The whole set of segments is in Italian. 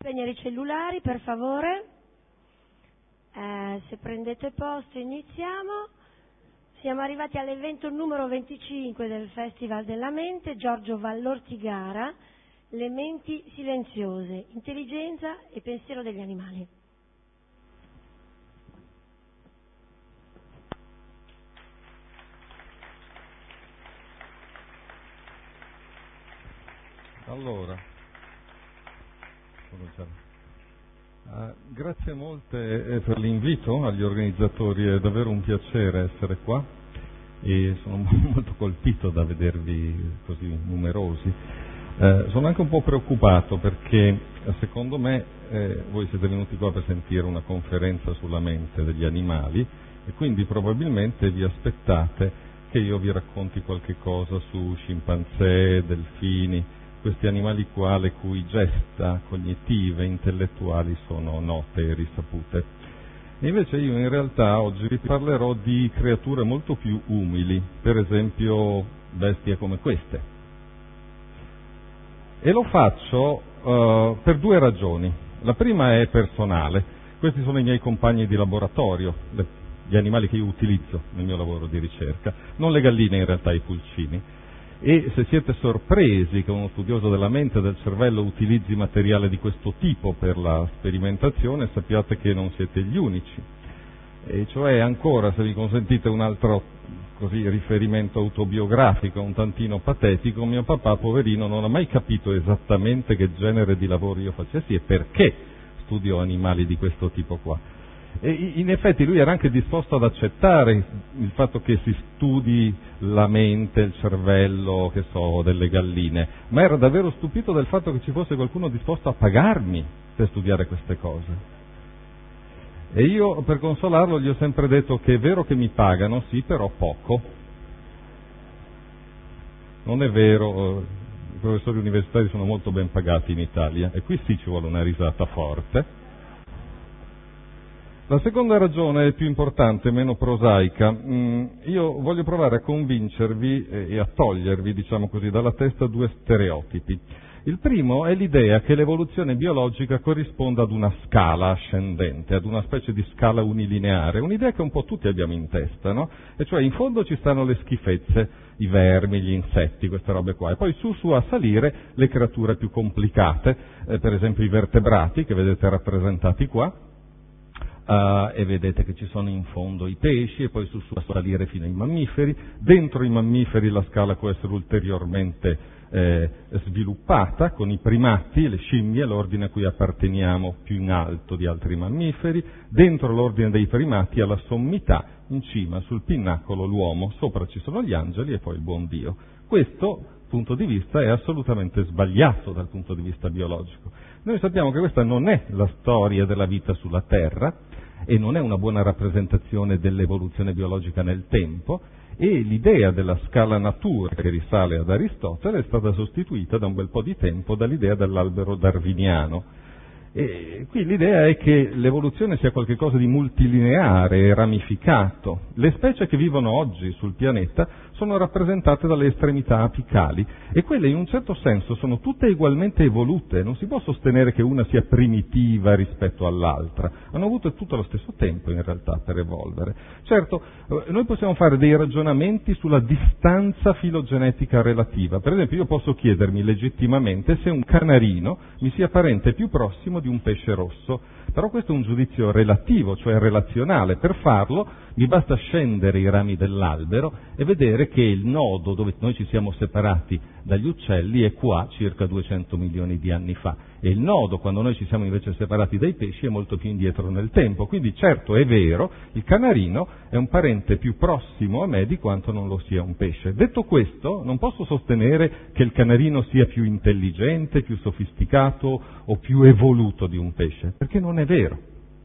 Spegnere i cellulari, per favore. Se prendete posto, iniziamo. Siamo arrivati all'evento numero 25 del Festival della Mente, Giorgio Vallortigara, Le menti silenziose, intelligenza e pensiero degli animali. Allora, grazie molte per l'invito agli organizzatori, è davvero un piacere essere qua e sono molto colpito da vedervi così numerosi. Sono anche un po' preoccupato perché secondo me voi siete venuti qua per sentire una conferenza sulla mente degli animali e quindi probabilmente vi aspettate che io vi racconti qualche cosa su scimpanzé, delfini, questi animali qua le cui gesta cognitive, intellettuali sono note e risapute. E invece io in realtà oggi vi parlerò di creature molto più umili, per esempio bestie come queste. E lo faccio per due ragioni. La prima è personale. Questi sono i miei compagni di laboratorio, gli animali che io utilizzo nel mio lavoro di ricerca, non le galline in realtà, i pulcini. E se siete sorpresi che uno studioso della mente e del cervello utilizzi materiale di questo tipo per la sperimentazione, sappiate che non siete gli unici. E cioè ancora, se mi consentite un altro così riferimento autobiografico, un tantino patetico, mio papà, poverino, non ha mai capito esattamente che genere di lavoro io facessi e perché studio animali di questo tipo qua. E in effetti lui era anche disposto ad accettare il fatto che si studi la mente, il cervello, che so, delle galline, ma era davvero stupito del fatto che ci fosse qualcuno disposto a pagarmi per studiare queste cose. E io per consolarlo gli ho sempre detto che è vero che mi pagano, sì, però poco. Non è vero, i professori universitari sono molto ben pagati in Italia e qui sì ci vuole una risata forte. La seconda ragione è più importante, meno prosaica. Io voglio provare a convincervi e a togliervi, diciamo così, dalla testa due stereotipi. Il primo è l'idea che l'evoluzione biologica corrisponda ad una scala ascendente, ad una specie di scala unilineare, un'idea che un po' tutti abbiamo in testa, no? E cioè in fondo ci stanno le schifezze, i vermi, gli insetti, queste robe qua, e poi su a salire le creature più complicate, per esempio i vertebrati che vedete rappresentati qua. E vedete che ci sono in fondo i pesci e poi su a salire fino ai mammiferi. Dentro i mammiferi la scala può essere ulteriormente sviluppata con i primati, le scimmie, l'ordine a cui apparteniamo più in alto di altri mammiferi. Dentro l'ordine dei primati alla sommità, in cima sul pinnacolo l'uomo, sopra ci sono gli angeli e poi il buon Dio. Questo punto di vista è assolutamente sbagliato dal punto di vista biologico. Noi sappiamo che questa non è la storia della vita sulla Terra e non è una buona rappresentazione dell'evoluzione biologica nel tempo, e l'idea della scala natura che risale ad Aristotele è stata sostituita da un bel po' di tempo dall'idea dell'albero darwiniano. E qui l'idea è che l'evoluzione sia qualcosa di multilineare e ramificato. Le specie che vivono oggi sul pianeta sono rappresentate dalle estremità apicali e quelle in un certo senso sono tutte ugualmente evolute, non si può sostenere che una sia primitiva rispetto all'altra, hanno avuto tutto lo stesso tempo in realtà per evolvere. Certo, noi possiamo fare dei ragionamenti sulla distanza filogenetica relativa, per esempio io posso chiedermi legittimamente se un canarino mi sia parente più prossimo di un pesce rosso, però questo è un giudizio relativo, cioè relazionale. Per farlo mi basta scendere i rami dell'albero e vedere che il nodo dove noi ci siamo separati dagli uccelli è qua circa 200 milioni di anni fa e il nodo quando noi ci siamo invece separati dai pesci è molto più indietro nel tempo. Quindi certo è vero, il canarino è un parente più prossimo a me di quanto non lo sia un pesce. Detto questo, non posso sostenere che il canarino sia più intelligente, più sofisticato o più evoluto di un pesce, perché non è vero.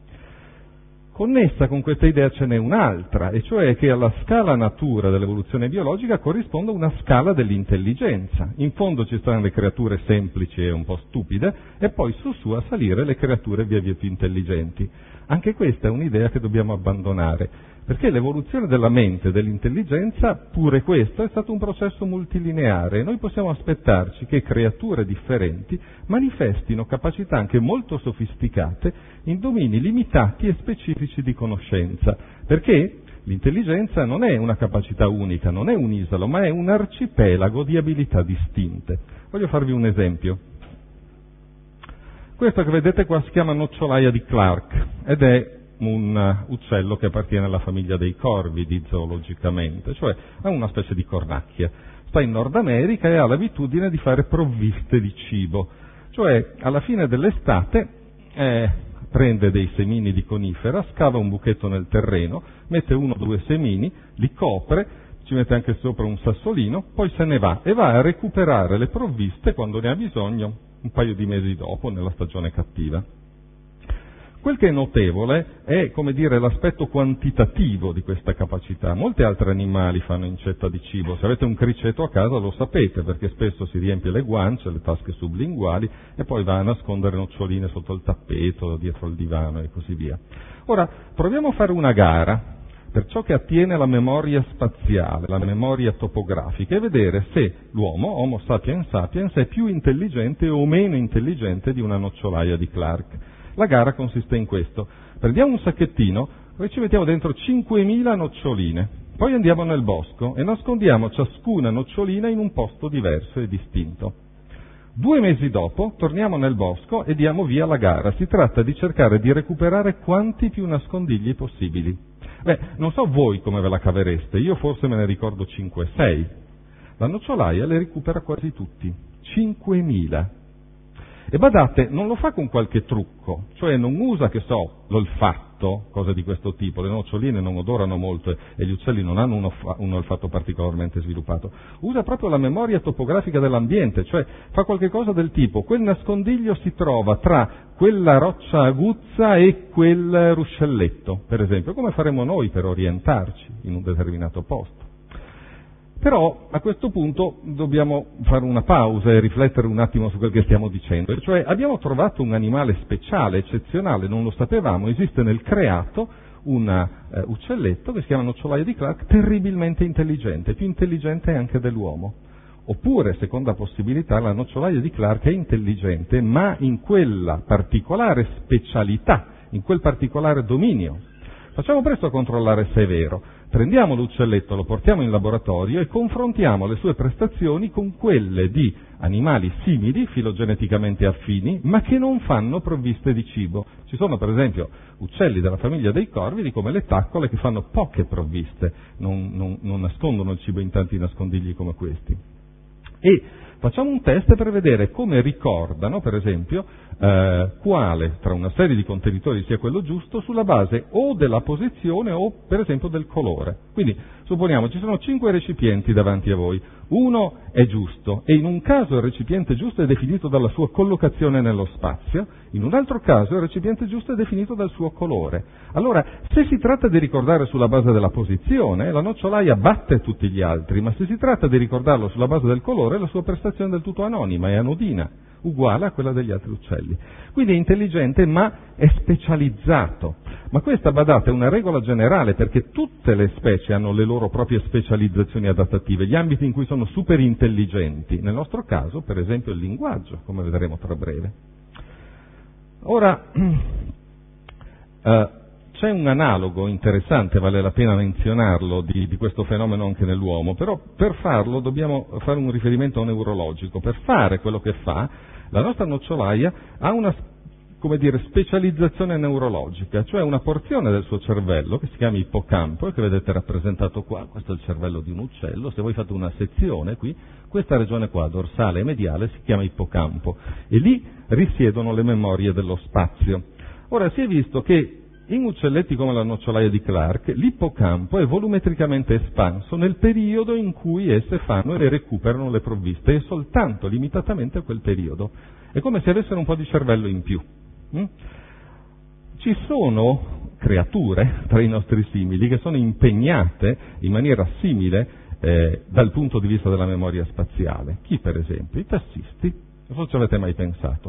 Connessa con questa idea ce n'è un'altra, e cioè che alla scala natura dell'evoluzione biologica corrisponde una scala dell'intelligenza. In fondo ci stanno le creature semplici e un po' stupide, e poi su a salire le creature via via più intelligenti. Anche questa è un'idea che dobbiamo abbandonare, perché l'evoluzione della mente, dell'intelligenza, pure questo è stato un processo multilineare e noi possiamo aspettarci che creature differenti manifestino capacità anche molto sofisticate in domini limitati e specifici di conoscenza, perché l'intelligenza non è una capacità unica, non è un isolo, ma è un arcipelago di abilità distinte. Voglio farvi un esempio. Questo che vedete qua si chiama nocciolaia di Clark ed è un uccello che appartiene alla famiglia dei corvidi zoologicamente, cioè ha una specie di cornacchia. Sta in Nord America e ha l'abitudine di fare provviste di cibo, cioè alla fine dell'estate prende dei semini di conifera, scava un buchetto nel terreno, mette 1 o 2 semini, li copre, ci mette anche sopra un sassolino, poi se ne va e va a recuperare le provviste quando ne ha bisogno un paio di mesi dopo, nella stagione cattiva. Quel che è notevole è, come dire, l'aspetto quantitativo di questa capacità. Molti altri animali fanno incetta di cibo. Se avete un criceto a casa lo sapete, perché spesso si riempie le guance, le tasche sublinguali e poi va a nascondere noccioline sotto il tappeto, dietro il divano e così via. Ora, proviamo a fare una gara per ciò che attiene alla memoria spaziale, la memoria topografica, e vedere se l'uomo, Homo sapiens sapiens, è più intelligente o meno intelligente di una nocciolaia di Clark. La gara consiste in questo: prendiamo un sacchettino e ci mettiamo dentro 5.000 noccioline, poi andiamo nel bosco e nascondiamo ciascuna nocciolina in un posto diverso e distinto. 2 mesi dopo torniamo nel bosco e diamo via la gara. Si tratta di cercare di recuperare quanti più nascondigli possibili. Non so voi come ve la cavereste, io forse me ne ricordo 5-6. La nocciolaia le recupera quasi tutti, 5.000. E badate, non lo fa con qualche trucco, cioè non usa, che so, l'olfatto, cose di questo tipo. Le noccioline non odorano molto e gli uccelli non hanno un olfatto particolarmente sviluppato. Usa proprio la memoria topografica dell'ambiente, cioè fa qualche cosa del tipo: quel nascondiglio si trova tra quella roccia aguzza e quel ruscelletto, per esempio, come faremo noi per orientarci in un determinato posto. Però a questo punto dobbiamo fare una pausa e riflettere un attimo su quel che stiamo dicendo, cioè abbiamo trovato un animale speciale, eccezionale, non lo sapevamo, esiste nel creato un uccelletto che si chiama nocciolaia di Clark, terribilmente intelligente, più intelligente anche dell'uomo. Oppure, seconda possibilità, la nocciolaia di Clark è intelligente, ma in quella particolare specialità, in quel particolare dominio. Facciamo presto a controllare se è vero. Prendiamo l'uccelletto, lo portiamo in laboratorio e confrontiamo le sue prestazioni con quelle di animali simili, filogeneticamente affini, ma che non fanno provviste di cibo. Ci sono per esempio uccelli della famiglia dei corvidi, come le taccole, che fanno poche provviste, non nascondono il cibo in tanti nascondigli come questi. E facciamo un test per vedere come ricordano, per esempio, quale tra una serie di contenitori sia quello giusto sulla base o della posizione o, per esempio, del colore. Quindi, supponiamo, ci sono 5 recipienti davanti a voi, uno è giusto e in un caso il recipiente giusto è definito dalla sua collocazione nello spazio, in un altro caso il recipiente giusto è definito dal suo colore. Allora, se si tratta di ricordare sulla base della posizione, la nocciolaia batte tutti gli altri, ma se si tratta di ricordarlo sulla base del colore, la sua prestazione è del tutto anonima, è anodina, uguale a quella degli altri uccelli. Quindi è intelligente, ma è specializzato. Ma questa, badate, è una regola generale, perché tutte le specie hanno le loro proprie specializzazioni adattative, gli ambiti in cui sono super intelligenti. Nel nostro caso, per esempio, il linguaggio, come vedremo tra breve. Ora, c'è un analogo interessante, vale la pena menzionarlo, di questo fenomeno anche nell'uomo, però per farlo dobbiamo fare un riferimento neurologico. Per fare quello che fa, la nostra nocciolaia ha una, come dire, specializzazione neurologica, cioè una porzione del suo cervello che si chiama ippocampo e che vedete rappresentato qua. Questo è il cervello di un uccello. Se voi fate una sezione qui, questa regione qua, dorsale e mediale, si chiama ippocampo e lì risiedono le memorie dello spazio. Ora, si è visto che in uccelletti come la nocciolaia di Clark l'ippocampo è volumetricamente espanso nel periodo in cui esse fanno e recuperano le provviste, e soltanto limitatamente a quel periodo. È come se avessero un po' di cervello in più. Ci sono creature tra i nostri simili che sono impegnate in maniera simile dal punto di vista della memoria spaziale. Chi, per esempio? I tassisti. Non so se ci avete mai pensato.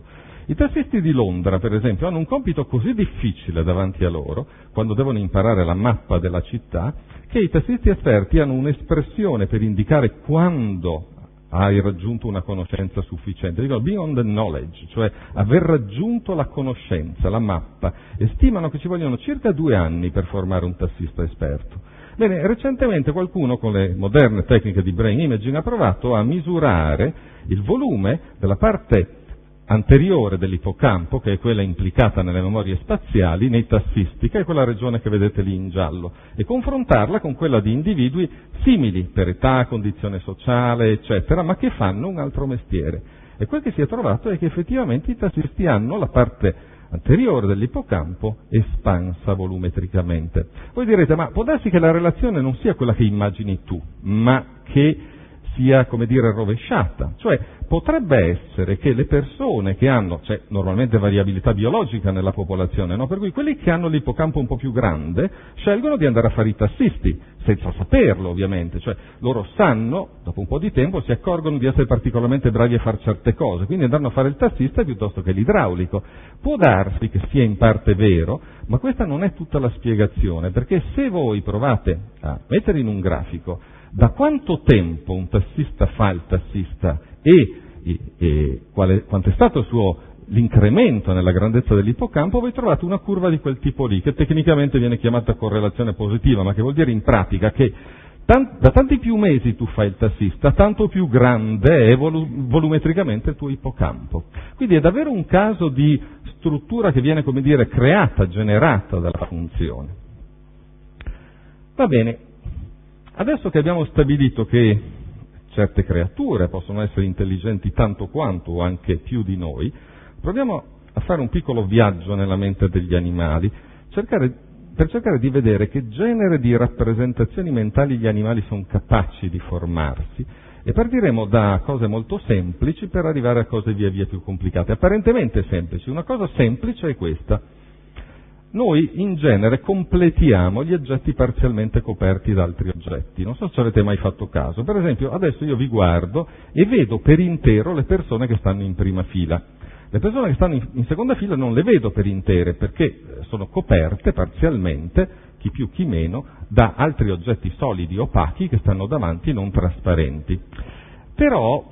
I tassisti di Londra, per esempio, hanno un compito così difficile davanti a loro, quando devono imparare la mappa della città, che i tassisti esperti hanno un'espressione per indicare quando hai raggiunto una conoscenza sufficiente, dicono beyond the knowledge, cioè aver raggiunto la conoscenza, la mappa, e stimano che ci vogliono circa 2 anni per formare un tassista esperto. Bene, recentemente qualcuno con le moderne tecniche di brain imaging ha provato a misurare il volume della parte anteriore dell'ippocampo, che è quella implicata nelle memorie spaziali, nei tassisti, che è quella regione che vedete lì in giallo, e confrontarla con quella di individui simili per età, condizione sociale, eccetera, ma che fanno un altro mestiere. E quel che si è trovato è che effettivamente i tassisti hanno la parte anteriore dell'ippocampo espansa volumetricamente. Voi direte, ma può darsi che la relazione non sia quella che immagini tu, ma che sia, come dire, rovesciata. Cioè, potrebbe essere che le persone che hanno, c'è normalmente variabilità biologica nella popolazione, no? Per cui quelli che hanno l'ippocampo un po' più grande scelgono di andare a fare i tassisti, senza saperlo ovviamente, cioè loro sanno, dopo un po' di tempo si accorgono di essere particolarmente bravi a fare certe cose, quindi andranno a fare il tassista piuttosto che l'idraulico. Può darsi che sia in parte vero, ma questa non è tutta la spiegazione, perché se voi provate a mettere in un grafico da quanto tempo un tassista fa il tassista e quanto è stato l'incremento nella grandezza dell'ippocampo, voi trovate una curva di quel tipo lì, che tecnicamente viene chiamata correlazione positiva, ma che vuol dire in pratica che da tanti più mesi tu fai il tassista, tanto più grande è volumetricamente il tuo ippocampo. Quindi è davvero un caso di struttura che viene, come dire, creata, generata dalla funzione. Va bene. Adesso che abbiamo stabilito che certe creature possono essere intelligenti tanto quanto o anche più di noi, proviamo a fare un piccolo viaggio nella mente degli animali, per cercare di vedere che genere di rappresentazioni mentali gli animali sono capaci di formarsi, e partiremo da cose molto semplici per arrivare a cose via via più complicate. Apparentemente semplici. Una cosa semplice è questa. Noi in genere completiamo gli oggetti parzialmente coperti da altri oggetti. Non so se avete mai fatto caso. Per esempio, adesso io vi guardo e vedo per intero le persone che stanno in prima fila. Le persone che stanno in seconda fila non le vedo per intere, perché sono coperte parzialmente, chi più chi meno, da altri oggetti solidi, opachi, che stanno davanti, non trasparenti. Però,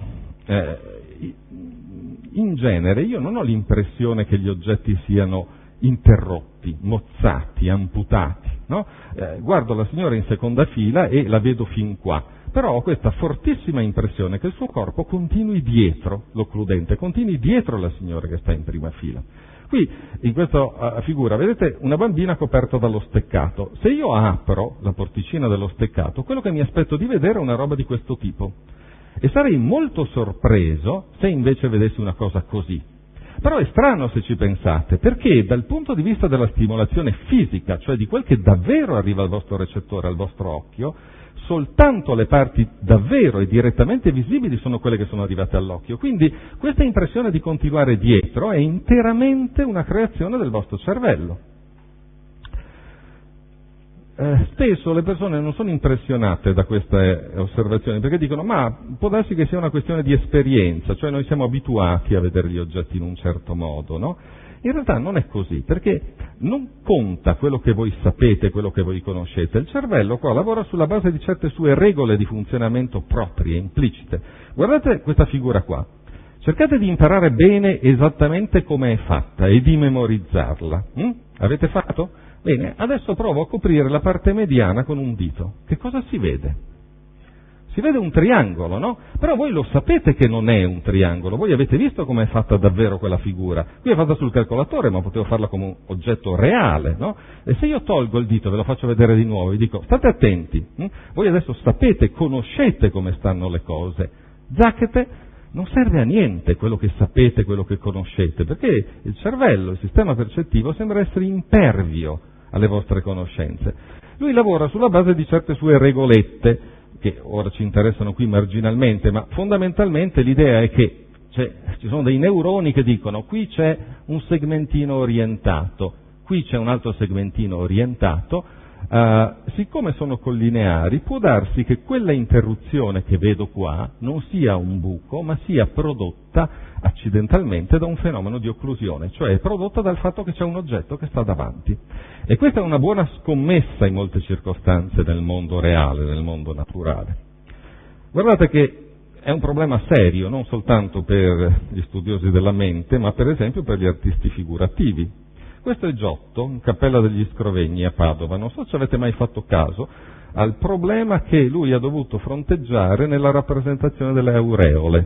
in genere, io non ho l'impressione che gli oggetti siano interrotti, mozzati, amputati, no? Guardo la signora in seconda fila e la vedo fin qua, però ho questa fortissima impressione che il suo corpo continui dietro l'occludente, continui dietro la signora che sta in prima fila. Qui, in questa figura, vedete una bambina coperta dallo steccato. Se io apro la porticina dello steccato, quello che mi aspetto di vedere è una roba di questo tipo. E sarei molto sorpreso se invece vedessi una cosa così. Però è strano se ci pensate, perché dal punto di vista della stimolazione fisica, cioè di quel che davvero arriva al vostro recettore, al vostro occhio, soltanto le parti davvero e direttamente visibili sono quelle che sono arrivate all'occhio. Quindi questa impressione di continuare dietro è interamente una creazione del vostro cervello. Spesso le persone non sono impressionate da queste osservazioni, perché dicono, ma può darsi che sia una questione di esperienza, cioè noi siamo abituati a vedere gli oggetti in un certo modo, no? In realtà non è così, perché non conta quello che voi sapete, quello che voi conoscete. Il cervello qua lavora sulla base di certe sue regole di funzionamento proprie, implicite. Guardate questa figura qua. Cercate di imparare bene esattamente come è fatta e di memorizzarla. Avete fatto? Bene, adesso provo a coprire la parte mediana con un dito. Che cosa si vede? Si vede un triangolo, no? Però voi lo sapete che non è un triangolo, voi avete visto come è fatta davvero quella figura. Qui è fatta sul calcolatore, ma potevo farla come un oggetto reale, no? E se io tolgo il dito, ve lo faccio vedere di nuovo, vi dico, state attenti, voi adesso sapete, conoscete come stanno le cose. Zacchete, non serve a niente quello che sapete, quello che conoscete, perché il cervello, il sistema percettivo, sembra essere impervio alle vostre conoscenze. Lui lavora sulla base di certe sue regolette, che ora ci interessano qui marginalmente, ma fondamentalmente l'idea è che ci sono dei neuroni che dicono qui c'è un segmentino orientato, qui c'è un altro segmentino orientato, siccome sono collineari, può darsi che quella interruzione che vedo qua non sia un buco, ma sia prodotta accidentalmente da un fenomeno di occlusione, cioè è prodotta dal fatto che c'è un oggetto che sta davanti. E questa è una buona scommessa in molte circostanze nel mondo reale, nel mondo naturale. Guardate che è un problema serio, non soltanto per gli studiosi della mente, ma per esempio per gli artisti figurativi. Questo è Giotto, in Cappella degli Scrovegni a Padova. Non so se avete mai fatto caso al problema che lui ha dovuto fronteggiare nella rappresentazione delle aureole.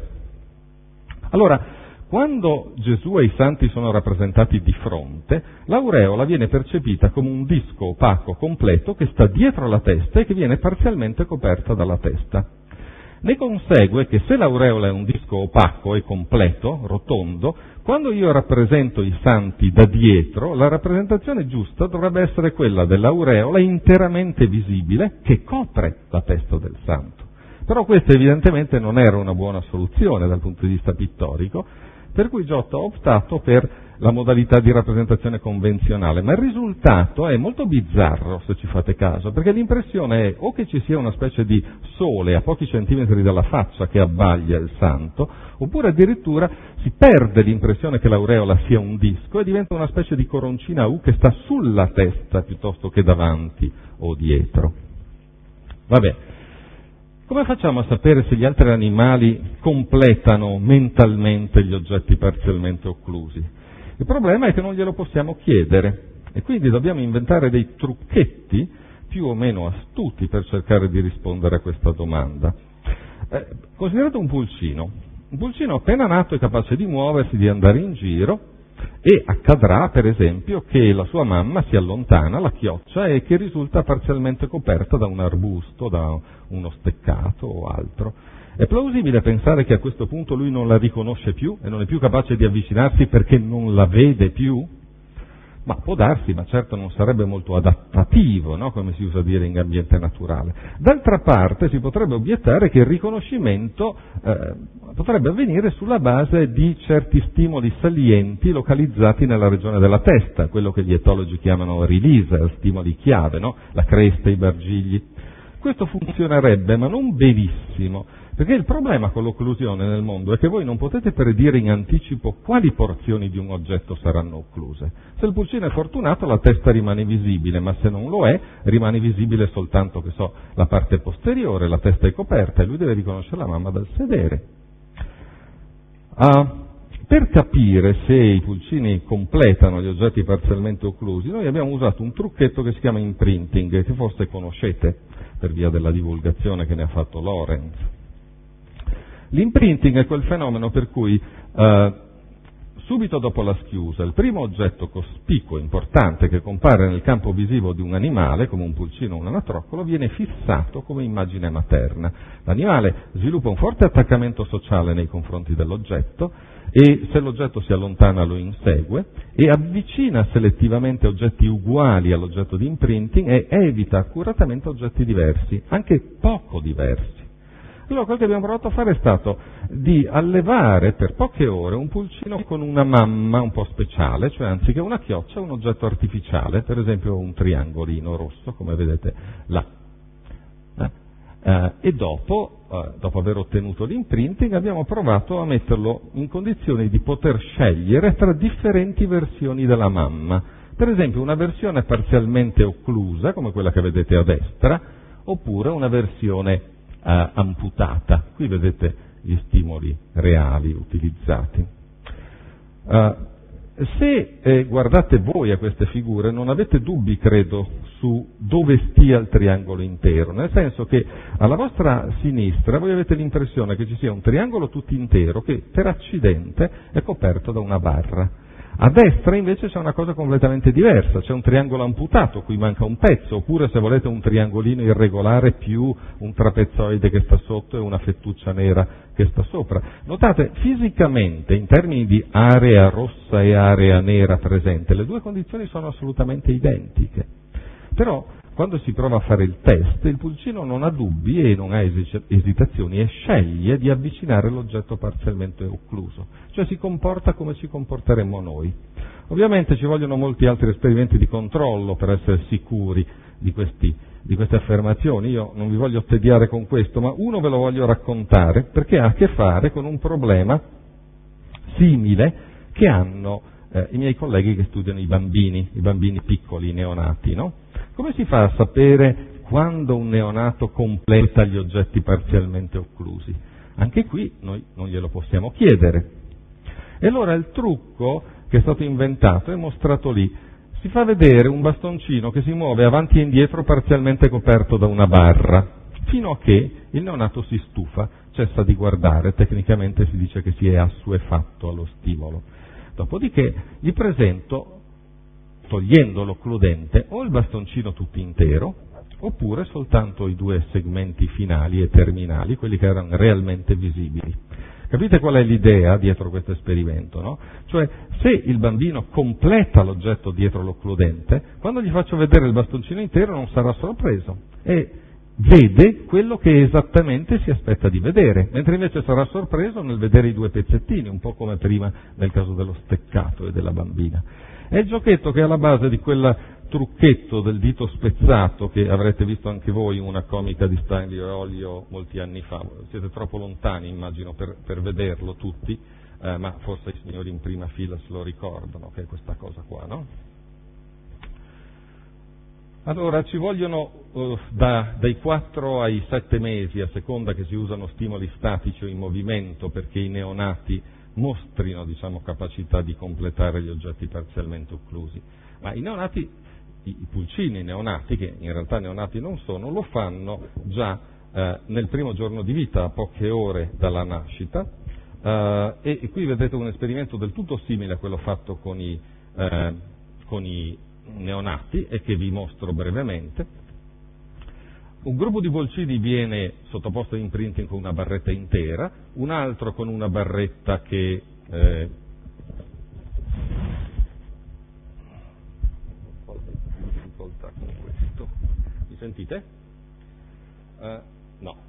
Allora, quando Gesù e i santi sono rappresentati di fronte, l'aureola viene percepita come un disco opaco completo che sta dietro la testa e che viene parzialmente coperta dalla testa. Ne consegue che se l'aureola è un disco opaco e completo, rotondo, quando io rappresento i santi da dietro, la rappresentazione giusta dovrebbe essere quella dell'aureola interamente visibile che copre la testa del santo. Però questa evidentemente non era una buona soluzione dal punto di vista pittorico, per cui Giotto ha optato per la modalità di rappresentazione convenzionale, ma il risultato è molto bizzarro, se ci fate caso, perché l'impressione è o che ci sia una specie di sole a pochi centimetri dalla faccia che abbaglia il santo, oppure addirittura si perde l'impressione che l'aureola sia un disco e diventa una specie di coroncina U che sta sulla testa piuttosto che davanti o dietro. Vabbè, come facciamo a sapere se gli altri animali completano mentalmente gli oggetti parzialmente occlusi? Il problema è che non glielo possiamo chiedere e quindi dobbiamo inventare dei trucchetti più o meno astuti per cercare di rispondere a questa domanda. Considerate un pulcino. Un pulcino appena nato è capace di muoversi, di andare in giro e accadrà, per esempio, che la sua mamma si allontana, la chioccia e che risulta parzialmente coperta da un arbusto, da uno steccato o altro. È plausibile pensare che a questo punto lui non la riconosce più e non è più capace di avvicinarsi perché non la vede più? Ma può darsi, ma certo non sarebbe molto adattativo, no? Come si usa dire in ambiente naturale. D'altra parte si potrebbe obiettare che il riconoscimento potrebbe avvenire sulla base di certi stimoli salienti localizzati nella regione della testa, quello che gli etologi chiamano releaser, stimoli chiave, no? La cresta, i bargigli. Questo funzionerebbe, ma non benissimo, perché il problema con l'occlusione nel mondo è che voi non potete predire in anticipo quali porzioni di un oggetto saranno occluse. Se il pulcino è fortunato la testa rimane visibile, ma se non lo è rimane visibile soltanto, che so, la parte posteriore, la testa è coperta e lui deve riconoscere la mamma dal sedere. Per capire se i pulcini completano gli oggetti parzialmente occlusi, noi abbiamo usato un trucchetto che si chiama imprinting, che forse conoscete per via della divulgazione che ne ha fatto Lorenz. L'imprinting è quel fenomeno per cui subito dopo la schiusa il primo oggetto cospicuo, importante, che compare nel campo visivo di un animale, come un pulcino o un anatroccolo, viene fissato come immagine materna. L'animale sviluppa un forte attaccamento sociale nei confronti dell'oggetto e se l'oggetto si allontana lo insegue e avvicina selettivamente oggetti uguali all'oggetto di imprinting e evita accuratamente oggetti diversi, anche poco diversi. Allora quello che abbiamo provato a fare è stato di allevare per poche ore un pulcino con una mamma un po' speciale, cioè anziché una chioccia un oggetto artificiale, per esempio un triangolino rosso, come vedete là. E dopo aver ottenuto l'imprinting abbiamo provato a metterlo in condizioni di poter scegliere tra differenti versioni della mamma. Per esempio una versione parzialmente occlusa, come quella che vedete a destra, oppure una versione amputata. Qui vedete gli stimoli reali utilizzati. Se guardate voi a queste figure non avete dubbi, credo, su dove stia il triangolo intero, nel senso che alla vostra sinistra voi avete l'impressione che ci sia un triangolo tutto intero che per accidente è coperto da una barra. A destra invece c'è una cosa completamente diversa, c'è un triangolo amputato, qui manca un pezzo, oppure se volete un triangolino irregolare più un trapezoide che sta sotto e una fettuccia nera che sta sopra. Notate, fisicamente, in termini di area rossa e area nera presente, le due condizioni sono assolutamente identiche. Però, quando si prova a fare il test, il pulcino non ha dubbi e non ha esitazioni e sceglie di avvicinare l'oggetto parzialmente occluso, cioè si comporta come ci comporteremmo noi. Ovviamente ci vogliono molti altri esperimenti di controllo per essere sicuri di queste affermazioni, io non vi voglio tediare con questo, ma uno ve lo voglio raccontare perché ha a che fare con un problema simile che hanno i miei colleghi che studiano i bambini piccoli, i neonati, no? Come si fa a sapere quando un neonato completa gli oggetti parzialmente occlusi? Anche qui noi non glielo possiamo chiedere. E allora il trucco che è stato inventato è mostrato lì. Si fa vedere un bastoncino che si muove avanti e indietro parzialmente coperto da una barra, fino a che il neonato si stufa, cessa di guardare, tecnicamente si dice che si è assuefatto allo stimolo. Dopodiché gli presento, togliendo l'occludente, o il bastoncino tutto intero, oppure soltanto i due segmenti finali e terminali, quelli che erano realmente visibili. Capite qual è l'idea dietro questo esperimento, no? Cioè, se il bambino completa l'oggetto dietro l'occludente, quando gli faccio vedere il bastoncino intero non sarà sorpreso e vede quello che esattamente si aspetta di vedere, mentre invece sarà sorpreso nel vedere i due pezzettini, un po' come prima nel caso dello steccato e della bambina. È il giochetto che è alla base di quel trucchetto del dito spezzato che avrete visto anche voi in una comica di Stanley Olio molti anni fa. Siete troppo lontani, immagino, per vederlo tutti, ma forse i signori in prima fila se lo ricordano, che è questa cosa qua, no? Allora, ci vogliono dai 4 ai 7 mesi, a seconda che si usano stimoli statici o in movimento, perché i neonati mostrino, capacità di completare gli oggetti parzialmente occlusi. Ma i neonati, i pulcini neonati, che in realtà neonati non sono, lo fanno già nel primo giorno di vita, a poche ore dalla nascita, e qui vedete un esperimento del tutto simile a quello fatto con i neonati e che vi mostro brevemente. Un gruppo di pulcini viene sottoposto a imprinting con una barretta intera, un altro con una barretta che con questo. Mi sentite? No.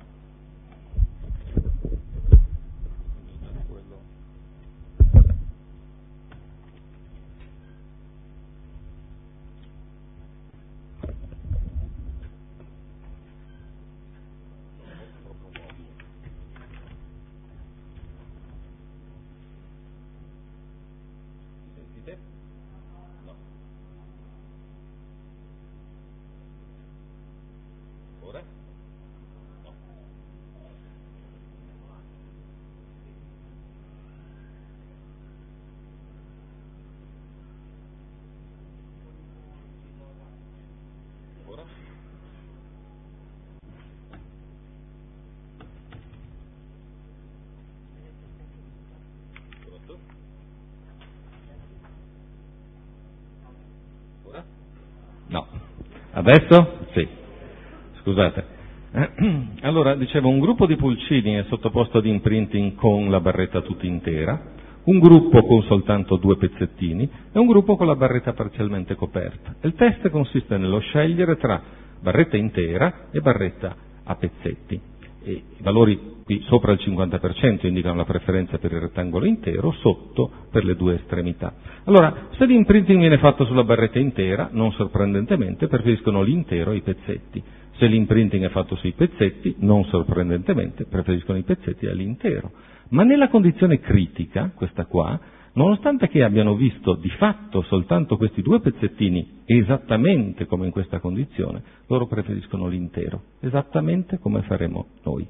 No. Adesso? Sì. Scusate. Allora, dicevo, un gruppo di pulcini è sottoposto ad imprinting con la barretta tutta intera, un gruppo con soltanto 2 pezzettini e un gruppo con la barretta parzialmente coperta. Il test consiste nello scegliere tra barretta intera e barretta a pezzetti. E i valori qui sopra il 50% indicano la preferenza per il rettangolo intero, sotto per le 2 estremità. Allora, se l'imprinting viene fatto sulla barretta intera, non sorprendentemente preferiscono l'intero ai pezzetti. Se l'imprinting è fatto sui pezzetti, non sorprendentemente preferiscono i pezzetti all'intero. Ma nella condizione critica, questa qua, nonostante che abbiano visto di fatto soltanto questi 2 pezzettini esattamente come in questa condizione, loro preferiscono l'intero, esattamente come faremo noi.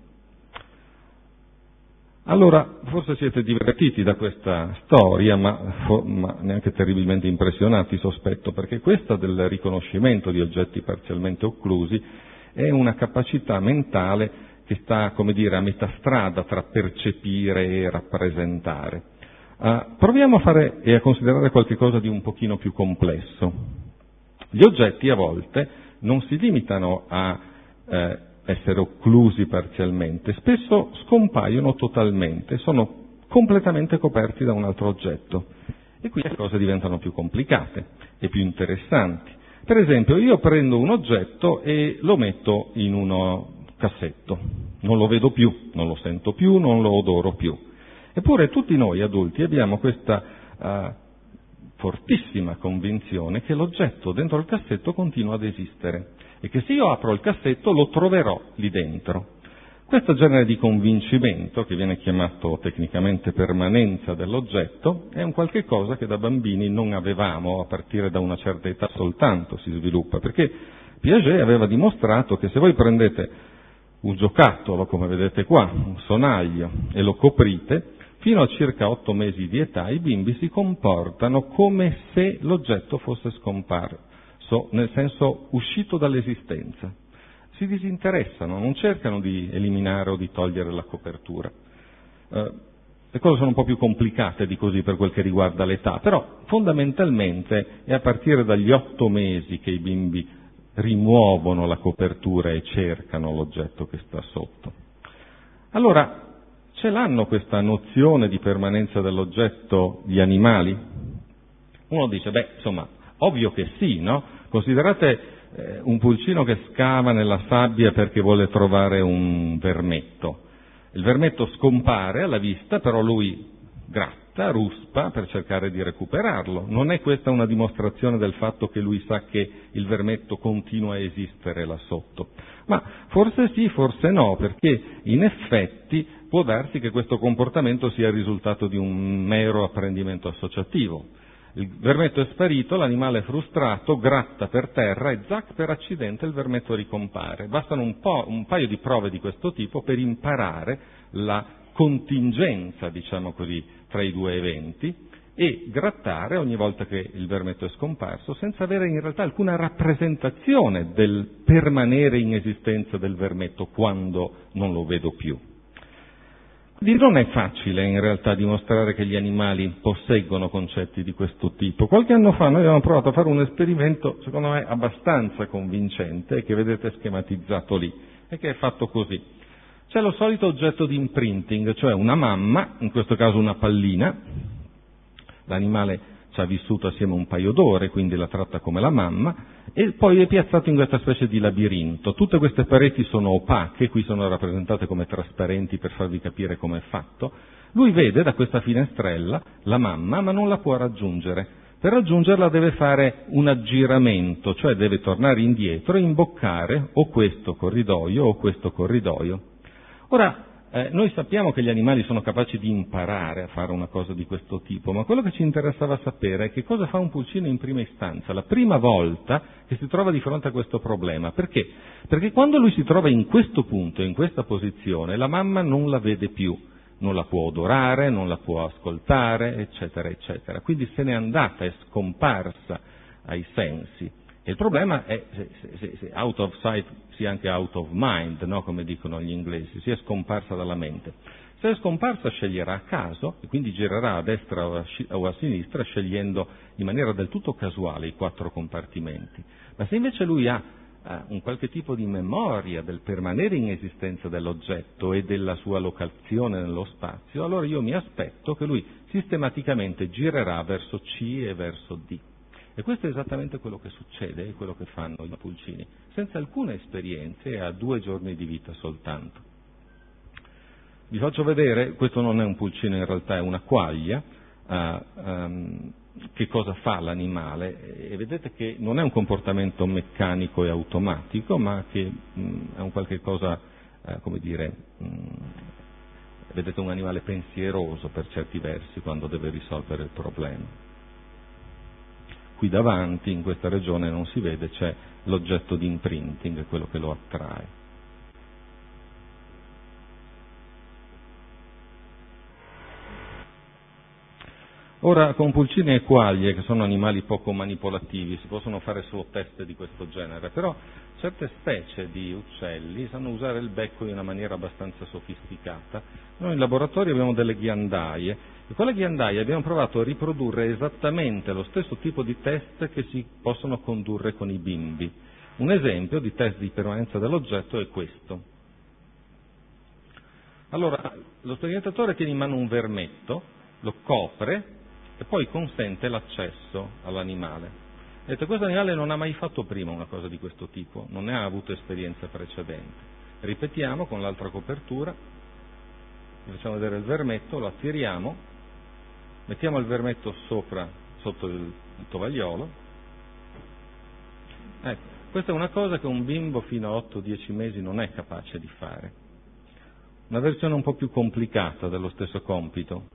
Allora, forse siete divertiti da questa storia, ma neanche terribilmente impressionati, sospetto, perché questa del riconoscimento di oggetti parzialmente occlusi è una capacità mentale che sta, come dire, a metà strada tra percepire e rappresentare. Proviamo a fare e a considerare qualche cosa di un pochino più complesso. Gli oggetti a volte non si limitano a essere occlusi parzialmente, spesso scompaiono totalmente, sono completamente coperti da un altro oggetto e qui le cose diventano più complicate e più interessanti. Per esempio, io prendo un oggetto e lo metto in un cassetto, non lo vedo più, non lo sento più, non lo odoro più. Eppure tutti noi adulti abbiamo questa fortissima convinzione che l'oggetto dentro il cassetto continua ad esistere e che se io apro il cassetto lo troverò lì dentro. Questo genere di convincimento, che viene chiamato tecnicamente permanenza dell'oggetto, è un qualche cosa che da bambini non avevamo, a partire da una certa età soltanto si sviluppa, perché Piaget aveva dimostrato che se voi prendete un giocattolo, come vedete qua, un sonaglio, e lo coprite, fino a circa 8 mesi di età i bimbi si comportano come se l'oggetto fosse scomparso, nel senso uscito dall'esistenza. Si disinteressano, non cercano di eliminare o di togliere la copertura. Le cose sono un po' più complicate di così per quel che riguarda l'età, però fondamentalmente è a partire dagli 8 mesi che i bimbi rimuovono la copertura e cercano l'oggetto che sta sotto. Allora, ce l'hanno questa nozione di permanenza dell'oggetto gli animali? Uno dice, insomma, ovvio che sì, no? Considerate un pulcino che scava nella sabbia perché vuole trovare un vermetto. Il vermetto scompare alla vista, però lui gratta, ruspa per cercare di recuperarlo. Non è questa una dimostrazione del fatto che lui sa che il vermetto continua a esistere là sotto? Ma forse sì, forse no, perché in effetti può darsi che questo comportamento sia il risultato di un mero apprendimento associativo. Il vermetto è sparito, l'animale è frustrato, gratta per terra e zac, per accidente il vermetto ricompare. Bastano un paio di prove di questo tipo per imparare la contingenza, diciamo così, tra i due eventi e grattare ogni volta che il vermetto è scomparso senza avere in realtà alcuna rappresentazione del permanere in esistenza del vermetto quando non lo vedo più. Quindi non è facile in realtà dimostrare che gli animali posseggono concetti di questo tipo. Qualche anno fa noi abbiamo provato a fare un esperimento, secondo me, abbastanza convincente, che vedete schematizzato lì, e che è fatto così. C'è lo solito oggetto di imprinting, cioè una mamma, in questo caso una pallina, l'animale ci ha vissuto assieme un paio d'ore, quindi la tratta come la mamma, e poi è piazzato in questa specie di labirinto. Tutte queste pareti sono opache, qui sono rappresentate come trasparenti per farvi capire come è fatto. Lui vede da questa finestrella la mamma, ma non la può raggiungere. Per raggiungerla deve fare un aggiramento, cioè deve tornare indietro e imboccare o questo corridoio o questo corridoio. Ora, noi sappiamo che gli animali sono capaci di imparare a fare una cosa di questo tipo, ma quello che ci interessava sapere è che cosa fa un pulcino in prima istanza, la prima volta che si trova di fronte a questo problema. Perché? Perché quando lui si trova in questo punto, in questa posizione, la mamma non la vede più, non la può odorare, non la può ascoltare, eccetera, eccetera. Quindi se n'è andata, è scomparsa ai sensi. E il problema è se out of sight sia anche out of mind, no? Come dicono gli inglesi, sia scomparsa dalla mente. Se è scomparsa sceglierà a caso e quindi girerà a destra o a sinistra scegliendo in maniera del tutto casuale i 4 compartimenti. Ma se invece lui ha un qualche tipo di memoria del permanere in esistenza dell'oggetto e della sua locazione nello spazio, allora io mi aspetto che lui sistematicamente girerà verso C e verso D. E questo è esattamente quello che succede, è quello che fanno i pulcini, senza alcuna esperienza e a 2 giorni di vita soltanto. Vi faccio vedere, questo non è un pulcino, in realtà è una quaglia, che cosa fa l'animale, e vedete che non è un comportamento meccanico e automatico, ma che è un qualche cosa, vedete un animale pensieroso per certi versi quando deve risolvere il problema. Qui davanti, in questa regione non si vede, c'è l'oggetto di imprinting, quello che lo attrae. Ora, con pulcini e quaglie, che sono animali poco manipolativi, si possono fare solo test di questo genere, però certe specie di uccelli sanno usare il becco in una maniera abbastanza sofisticata. Noi in laboratorio abbiamo delle ghiandaie, e con le ghiandaie abbiamo provato a riprodurre esattamente lo stesso tipo di test che si possono condurre con i bimbi. Un esempio di test di permanenza dell'oggetto è questo. Allora, lo sperimentatore tiene in mano un vermetto, lo copre e poi consente l'accesso all'animale. Vedete, questo animale non ha mai fatto prima una cosa di questo tipo, non ne ha avuto esperienza precedente. Ripetiamo con l'altra copertura, vi facciamo vedere il vermetto, lo attiriamo, mettiamo il vermetto sopra sotto il tovagliolo. Ecco, questa è una cosa che un bimbo fino a 8-10 mesi non è capace di fare. Una versione un po' più complicata dello stesso compito.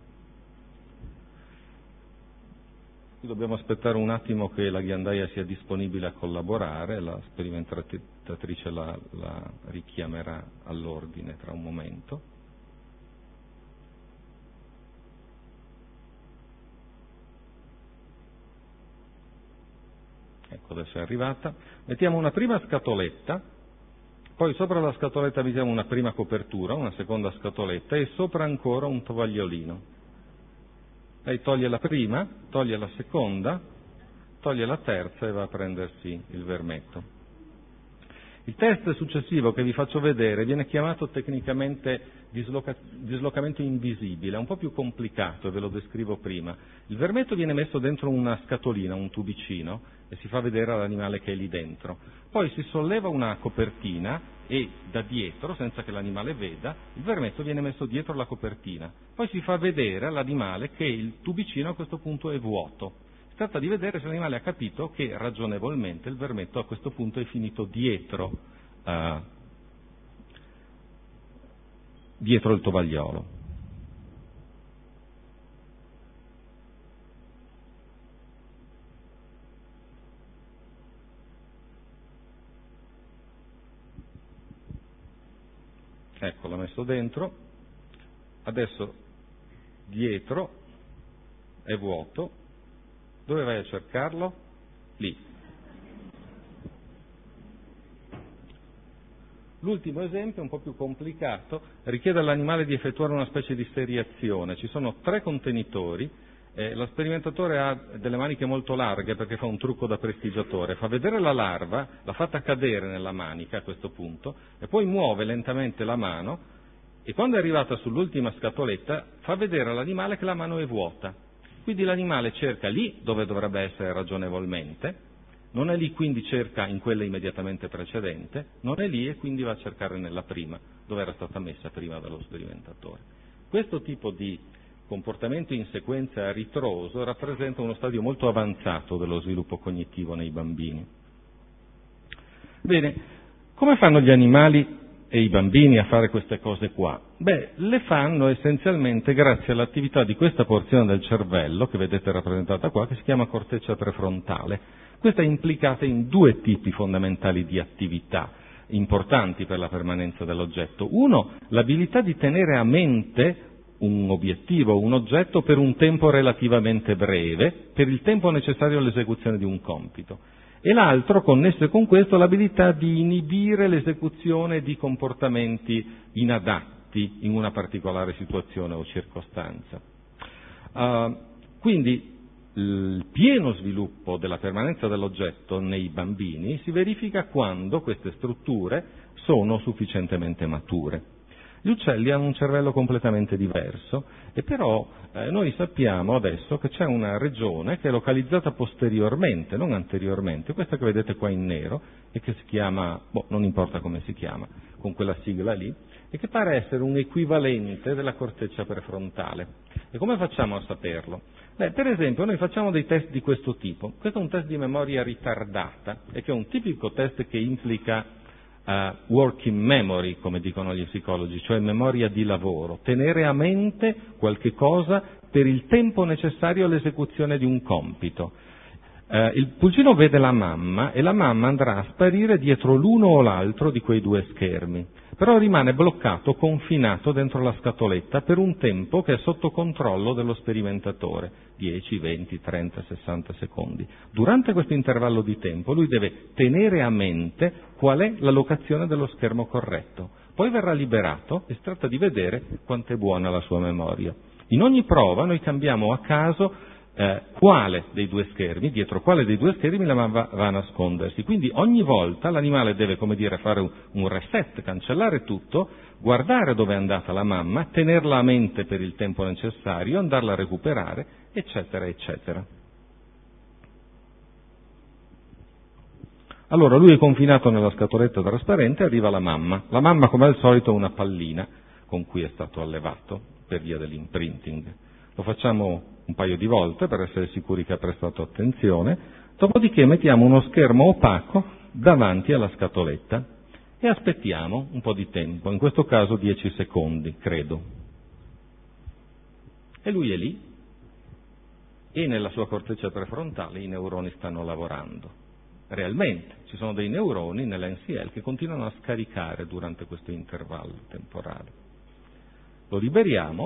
Dobbiamo aspettare un attimo che la ghiandaia sia disponibile a collaborare, la sperimentatrice la richiamerà all'ordine tra un momento. Ecco, adesso è arrivata. Mettiamo una prima scatoletta, poi sopra la scatoletta mettiamo una prima copertura, una seconda scatoletta e sopra ancora un tovagliolino. Lei toglie la prima, toglie la seconda, toglie la terza e va a prendersi il vermetto. Il test successivo che vi faccio vedere viene chiamato tecnicamente dislocamento invisibile, è un po' più complicato e ve lo descrivo prima. Il vermetto viene messo dentro una scatolina, un tubicino, e si fa vedere all'animale che è lì dentro. Poi si solleva una copertina e da dietro, senza che l'animale veda, il vermetto viene messo dietro la copertina. Poi si fa vedere all'animale che il tubicino a questo punto è vuoto. Si tratta di vedere se l'animale ha capito che ragionevolmente il vermetto a questo punto è finito dietro il tovagliolo. Ecco, l'ho messo dentro, adesso dietro è vuoto, dove vai a cercarlo? Lì. L'ultimo esempio, un po' più complicato, richiede all'animale di effettuare una specie di seriazione. Ci sono 3 contenitori, lo sperimentatore ha delle maniche molto larghe perché fa un trucco da prestigiatore, fa vedere la larva, l'ha fatta cadere nella manica a questo punto e poi muove lentamente la mano e quando è arrivata sull'ultima scatoletta fa vedere all'animale che la mano è vuota. Quindi l'animale cerca lì dove dovrebbe essere ragionevolmente, non è lì quindi cerca in quella immediatamente precedente, non è lì e quindi va a cercare nella prima, dove era stata messa prima dallo sperimentatore. Questo tipo di comportamento in sequenza a ritroso rappresenta uno stadio molto avanzato dello sviluppo cognitivo nei bambini. Bene, come fanno gli animali e i bambini a fare queste cose qua? Le fanno essenzialmente grazie all'attività di questa porzione del cervello, che vedete rappresentata qua, che si chiama corteccia prefrontale. Questa è implicata in 2 tipi fondamentali di attività importanti per la permanenza dell'oggetto. Uno, l'abilità di tenere a mente un obiettivo, un oggetto per un tempo relativamente breve, per il tempo necessario all'esecuzione di un compito. E l'altro, connesso con questo, l'abilità di inibire l'esecuzione di comportamenti inadatti in una particolare situazione o circostanza. Quindi il pieno sviluppo della permanenza dell'oggetto nei bambini si verifica quando queste strutture sono sufficientemente mature. Gli uccelli hanno un cervello completamente diverso e però noi sappiamo adesso che c'è una regione che è localizzata posteriormente, non anteriormente, questa che vedete qua in nero e che si chiama, non importa come si chiama, con quella sigla lì, e che pare essere un equivalente della corteccia prefrontale. E come facciamo a saperlo? Per esempio noi facciamo dei test di questo tipo. Questo è un test di memoria ritardata e che è un tipico test che implica working memory, come dicono gli psicologi, cioè memoria di lavoro, tenere a mente qualche cosa per il tempo necessario all'esecuzione di un compito. Il pulcino vede la mamma e la mamma andrà a sparire dietro l'uno o l'altro di quei 2 schermi, però rimane bloccato, confinato dentro la scatoletta per un tempo che è sotto controllo dello sperimentatore, 10, 20, 30, 60 secondi. Durante questo intervallo di tempo lui deve tenere a mente qual è la locazione dello schermo corretto, poi verrà liberato e si tratta di vedere quanto è buona la sua memoria. In ogni prova noi cambiamo a caso quale dei 2 schermi, dietro quale dei 2 schermi la mamma va a nascondersi. Quindi ogni volta l'animale deve, fare un reset, cancellare tutto, guardare dove è andata la mamma, tenerla a mente per il tempo necessario, andarla a recuperare, eccetera, eccetera. Allora lui è confinato nella scatoletta trasparente, arriva la mamma. La mamma, come al solito, ha una pallina con cui è stato allevato per via dell'imprinting. Lo facciamo un paio di volte per essere sicuri che ha prestato attenzione, dopodiché mettiamo uno schermo opaco davanti alla scatoletta e aspettiamo un po' di tempo, in questo caso 10 secondi, credo. E lui è lì e nella sua corteccia prefrontale i neuroni stanno lavorando. Realmente ci sono dei neuroni nell'NCL che continuano a scaricare durante questo intervallo temporale. Lo liberiamo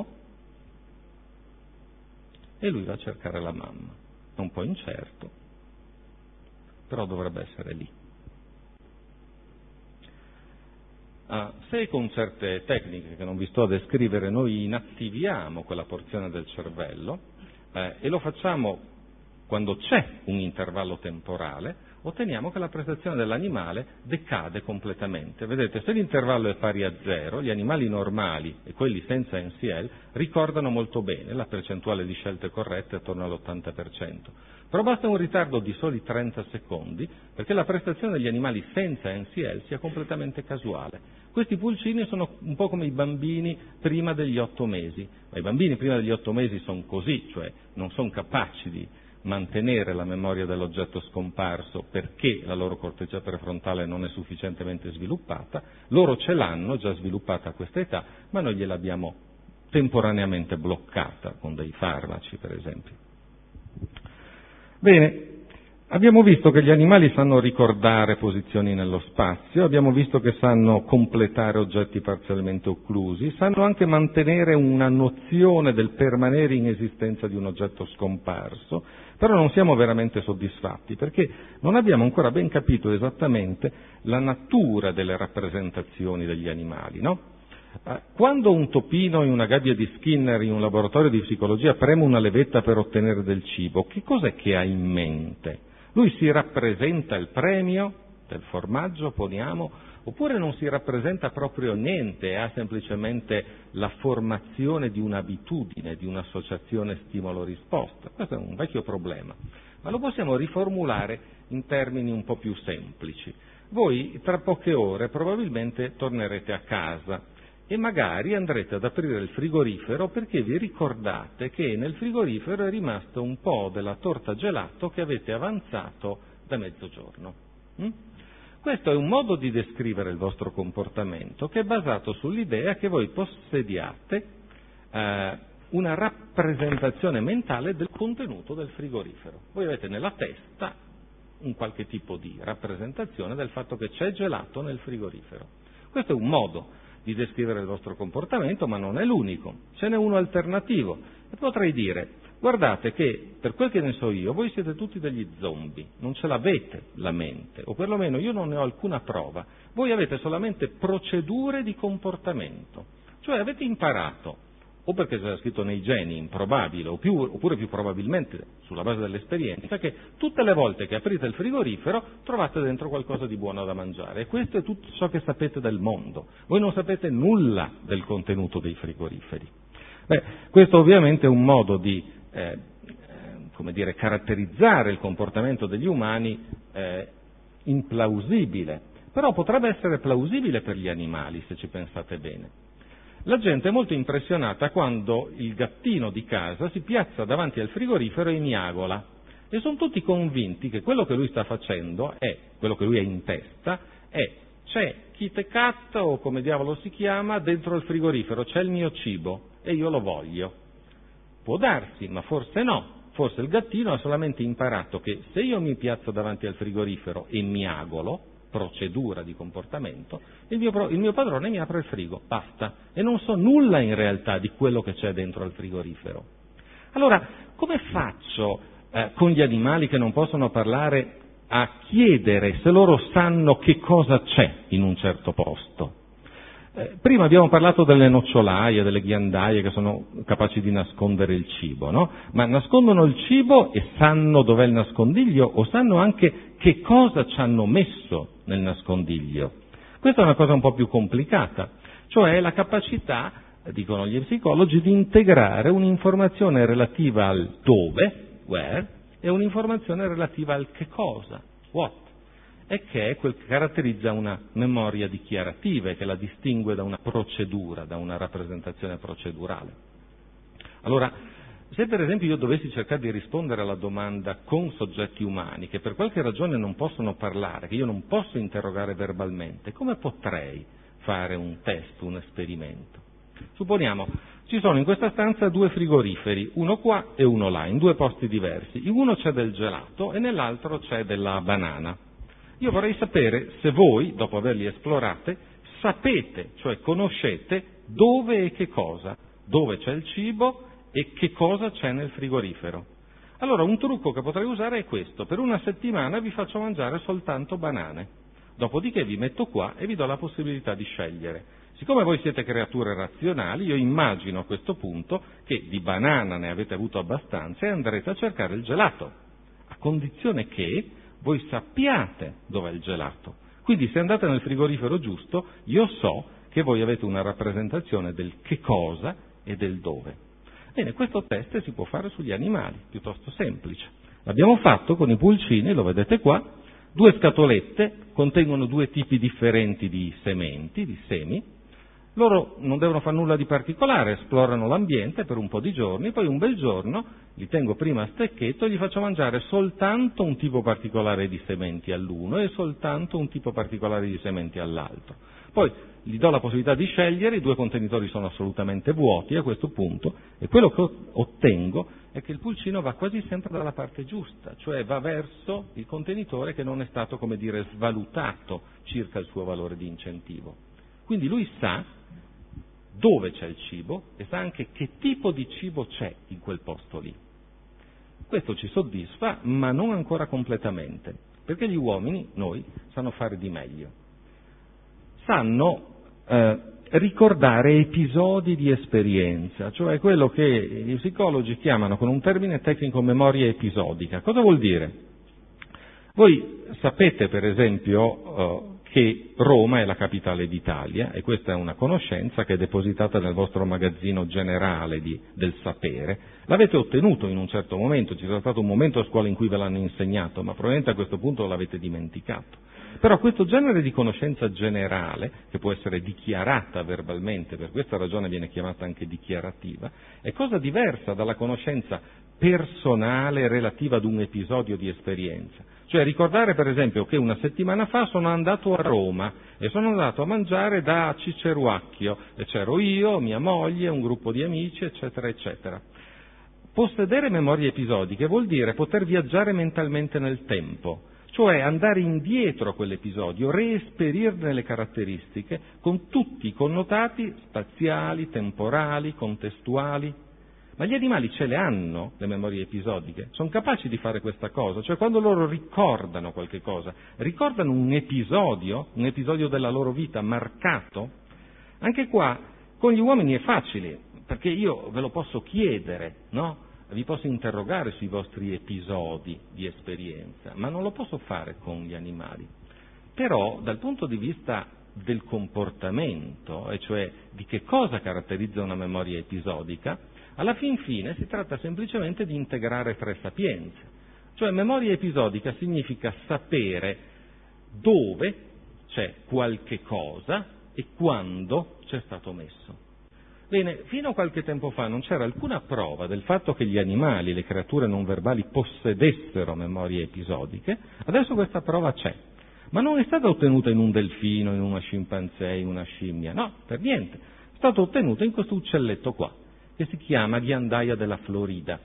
e lui va a cercare la mamma. È un po' incerto, però dovrebbe essere lì. Se con certe tecniche che non vi sto a descrivere noi inattiviamo quella porzione del cervello e lo facciamo quando c'è un intervallo temporale, otteniamo che la prestazione dell'animale decade completamente. Vedete, se l'intervallo è pari a 0, gli animali normali e quelli senza NCL ricordano molto bene, la percentuale di scelte corrette è attorno all'80%. Però basta un ritardo di soli 30 secondi perché la prestazione degli animali senza NCL sia completamente casuale. Questi pulcini sono un po' come i bambini prima degli 8 mesi, ma i bambini prima degli 8 mesi sono così, cioè non sono capaci di mantenere la memoria dell'oggetto scomparso perché la loro corteccia prefrontale non è sufficientemente sviluppata, loro ce l'hanno già sviluppata a questa età, ma noi gliel'abbiamo temporaneamente bloccata con dei farmaci, per esempio. Bene, abbiamo visto che gli animali sanno ricordare posizioni nello spazio, abbiamo visto che sanno completare oggetti parzialmente occlusi, sanno anche mantenere una nozione del permanere in esistenza di un oggetto scomparso, però non siamo veramente soddisfatti perché non abbiamo ancora ben capito esattamente la natura delle rappresentazioni degli animali, no? Quando un topino in una gabbia di Skinner in un laboratorio di psicologia preme una levetta per ottenere del cibo, che cos'è che ha in mente? Lui si rappresenta il premio del formaggio, poniamo, oppure non si rappresenta proprio niente, ha semplicemente la formazione di un'abitudine, di un'associazione stimolo-risposta. Questo è un vecchio problema, ma lo possiamo riformulare in termini un po' più semplici. Voi tra poche ore probabilmente tornerete a casa e magari andrete ad aprire il frigorifero perché vi ricordate che nel frigorifero è rimasto un po' della torta gelato che avete avanzato da mezzogiorno. Questo è un modo di descrivere il vostro comportamento che è basato sull'idea che voi possediate una rappresentazione mentale del contenuto del frigorifero. Voi avete nella testa un qualche tipo di rappresentazione del fatto che c'è gelato nel frigorifero. Questo è un modo di descrivere il vostro comportamento, ma non è l'unico. Ce n'è uno alternativo. E potrei dire, guardate che, per quel che ne so io, voi siete tutti degli zombie, non ce l'avete la mente, o perlomeno io non ne ho alcuna prova. Voi avete solamente procedure di comportamento, cioè avete imparato, o perché c'era scritto nei geni, improbabile, oppure più probabilmente sulla base dell'esperienza, che tutte le volte che aprite il frigorifero trovate dentro qualcosa di buono da mangiare. E questo è tutto ciò che sapete del mondo. Voi non sapete nulla del contenuto dei frigoriferi. Questo ovviamente è un modo di caratterizzare il comportamento degli umani implausibile, però potrebbe essere plausibile per gli animali, se ci pensate bene. La gente è molto impressionata quando il gattino di casa si piazza davanti al frigorifero e miagola e sono tutti convinti che quello che lui sta facendo quello che lui ha in testa c'è Kit Kat o come diavolo si chiama dentro il frigorifero, c'è il mio cibo e io lo voglio. Può darsi, ma forse no. Forse il gattino ha solamente imparato che se io mi piazzo davanti al frigorifero e miagolo, procedura di comportamento, il mio padrone mi apre il frigo, basta, e non so nulla in realtà di quello che c'è dentro al frigorifero. Allora, come faccio con gli animali che non possono parlare a chiedere se loro sanno che cosa c'è in un certo posto? Prima abbiamo parlato delle nocciolaie, delle ghiandaie che sono capaci di nascondere il cibo, no? Ma nascondono il cibo e sanno dov'è il nascondiglio o sanno anche che cosa ci hanno messo nel nascondiglio? Questa è una cosa un po' più complicata, cioè la capacità, dicono gli psicologi, di integrare un'informazione relativa al dove, where, e un'informazione relativa al che cosa, what. E che è quel che caratterizza una memoria dichiarativa e che la distingue da una procedura, da una rappresentazione procedurale. Allora, Se per esempio io dovessi cercare di rispondere alla domanda con soggetti umani che per qualche ragione non possono parlare, che io non posso interrogare verbalmente, come potrei fare un test, un esperimento? Supponiamo, ci sono in questa stanza 2 frigoriferi, uno qua e uno là, in 2 posti diversi. In uno c'è del gelato e nell'altro c'è della banana. Io vorrei sapere se voi, dopo averli esplorate, sapete, cioè conoscete dove e che cosa, dove c'è il cibo e che cosa c'è nel frigorifero. Allora un trucco che potrei usare è questo: per una settimana vi faccio mangiare soltanto banane, dopodiché vi metto qua e vi do la possibilità di scegliere. Siccome voi siete creature razionali, io immagino a questo punto che di banana ne avete avuto abbastanza e andrete a cercare il gelato, a condizione che voi sappiate dov'è il gelato. Quindi se andate nel frigorifero giusto, io so che voi avete una rappresentazione del che cosa e del dove. Bene, questo test si può fare sugli animali, piuttosto semplice. L'abbiamo fatto con i pulcini, lo vedete qua, 2 scatolette contengono 2 tipi differenti di sementi, di semi. Loro non devono fare nulla di particolare, esplorano l'ambiente per un po' di giorni, poi un bel giorno li tengo prima a stecchetto e gli faccio mangiare soltanto un tipo particolare di sementi all'uno e soltanto un tipo particolare di sementi all'altro. Poi gli do la possibilità di scegliere, i 2 contenitori sono assolutamente vuoti a questo punto e quello che ottengo è che il pulcino va quasi sempre dalla parte giusta, cioè va verso il contenitore che non è stato, come dire, svalutato circa il suo valore di incentivo. Quindi lui sa dove c'è il cibo e sa anche che tipo di cibo c'è in quel posto lì. Questo ci soddisfa, ma non ancora completamente, perché gli uomini, noi, sanno fare di meglio. Sanno ricordare episodi di esperienza, cioè quello che i psicologi chiamano con un termine tecnico memoria episodica. Cosa vuol dire? Voi sapete, per esempio, che Roma è la capitale d'Italia, e questa è una conoscenza che è depositata nel vostro magazzino generale del sapere. L'avete ottenuto in un certo momento, ci sarà stato un momento a scuola in cui ve l'hanno insegnato, ma probabilmente a questo punto l'avete dimenticato. Però questo genere di conoscenza generale, che può essere dichiarata verbalmente, per questa ragione viene chiamata anche dichiarativa, è cosa diversa dalla conoscenza personale relativa ad un episodio di esperienza. Cioè ricordare per esempio che una settimana fa sono andato a Roma e sono andato a mangiare da Ciceruacchio e c'ero io, mia moglie, un gruppo di amici, eccetera, eccetera. Possedere memorie episodiche vuol dire poter viaggiare mentalmente nel tempo, cioè andare indietro a quell'episodio, reesperirne le caratteristiche con tutti i connotati spaziali, temporali, contestuali. Ma gli animali ce le hanno, le memorie episodiche, sono capaci di fare questa cosa, cioè quando loro ricordano qualche cosa, ricordano un episodio della loro vita marcato. Anche qua con gli uomini è facile, perché io ve lo posso chiedere, no? Vi posso interrogare sui vostri episodi di esperienza, ma non lo posso fare con gli animali. Però dal punto di vista del comportamento, e cioè di che cosa caratterizza una memoria episodica, alla fin fine si tratta semplicemente di integrare 3 sapienze. Cioè memoria episodica significa sapere dove c'è qualche cosa e quando c'è stato messo. Bene, fino a qualche tempo fa non c'era alcuna prova del fatto che gli animali, le creature non verbali, possedessero memorie episodiche. Adesso questa prova c'è, ma non è stata ottenuta in un delfino, in una scimpanzé, in una scimmia, no, per niente. È stata ottenuta in questo uccelletto qua, che si chiama ghiandaia della Florida,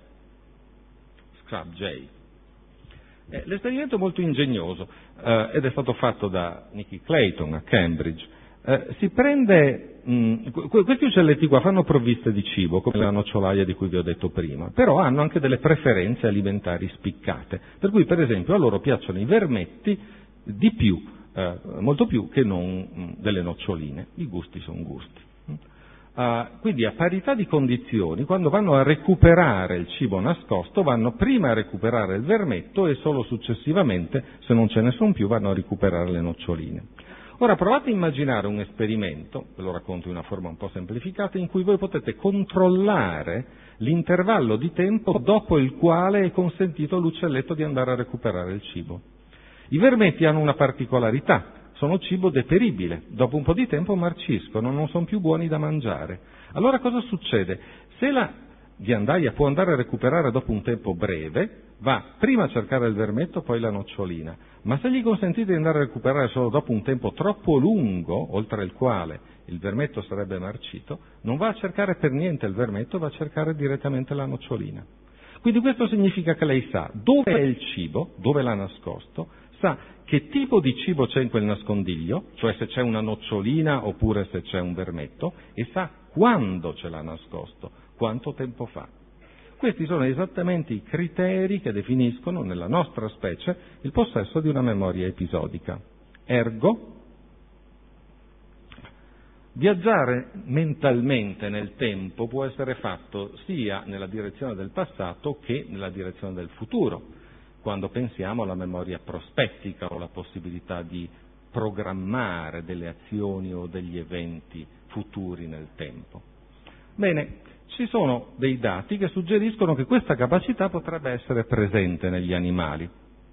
Scrub Jay. L'esperimento è molto ingegnoso ed è stato fatto da Nicky Clayton a Cambridge. Si prende, questi uccelletti qua fanno provviste di cibo, come la nocciolaia di cui vi ho detto prima, però hanno anche delle preferenze alimentari spiccate, per cui per esempio a loro piacciono i vermetti di più, molto più che non delle noccioline, i gusti sono gusti. Quindi a parità di condizioni, quando vanno a recuperare il cibo nascosto, vanno prima a recuperare il vermetto e solo successivamente, se non ce ne sono più, vanno a recuperare le noccioline. Ora provate a immaginare un esperimento, ve lo racconto in una forma un po' semplificata, in cui voi potete controllare l'intervallo di tempo dopo il quale è consentito all'uccelletto di andare a recuperare il cibo. I vermetti hanno una particolarità, sono cibo deperibile, dopo un po' di tempo marciscono, non sono più buoni da mangiare. Allora cosa succede? Se la ghiandaia può andare a recuperare dopo un tempo breve, va prima a cercare il vermetto, poi la nocciolina. Ma se gli consentite di andare a recuperare solo dopo un tempo troppo lungo, oltre il quale il vermetto sarebbe marcito, non va a cercare per niente il vermetto, va a cercare direttamente la nocciolina. Quindi questo significa che lei sa dove è il cibo, dove l'ha nascosto, sa che tipo di cibo c'è in quel nascondiglio, cioè se c'è una nocciolina oppure se c'è un vermetto, e sa quando ce l'ha nascosto, quanto tempo fa. Questi sono esattamente i criteri che definiscono nella nostra specie il possesso di una memoria episodica. Ergo, viaggiare mentalmente nel tempo può essere fatto sia nella direzione del passato che nella direzione del futuro, quando pensiamo alla memoria prospettica o alla possibilità di programmare delle azioni o degli eventi futuri nel tempo. Bene, ci sono dei dati che suggeriscono che questa capacità potrebbe essere presente negli animali.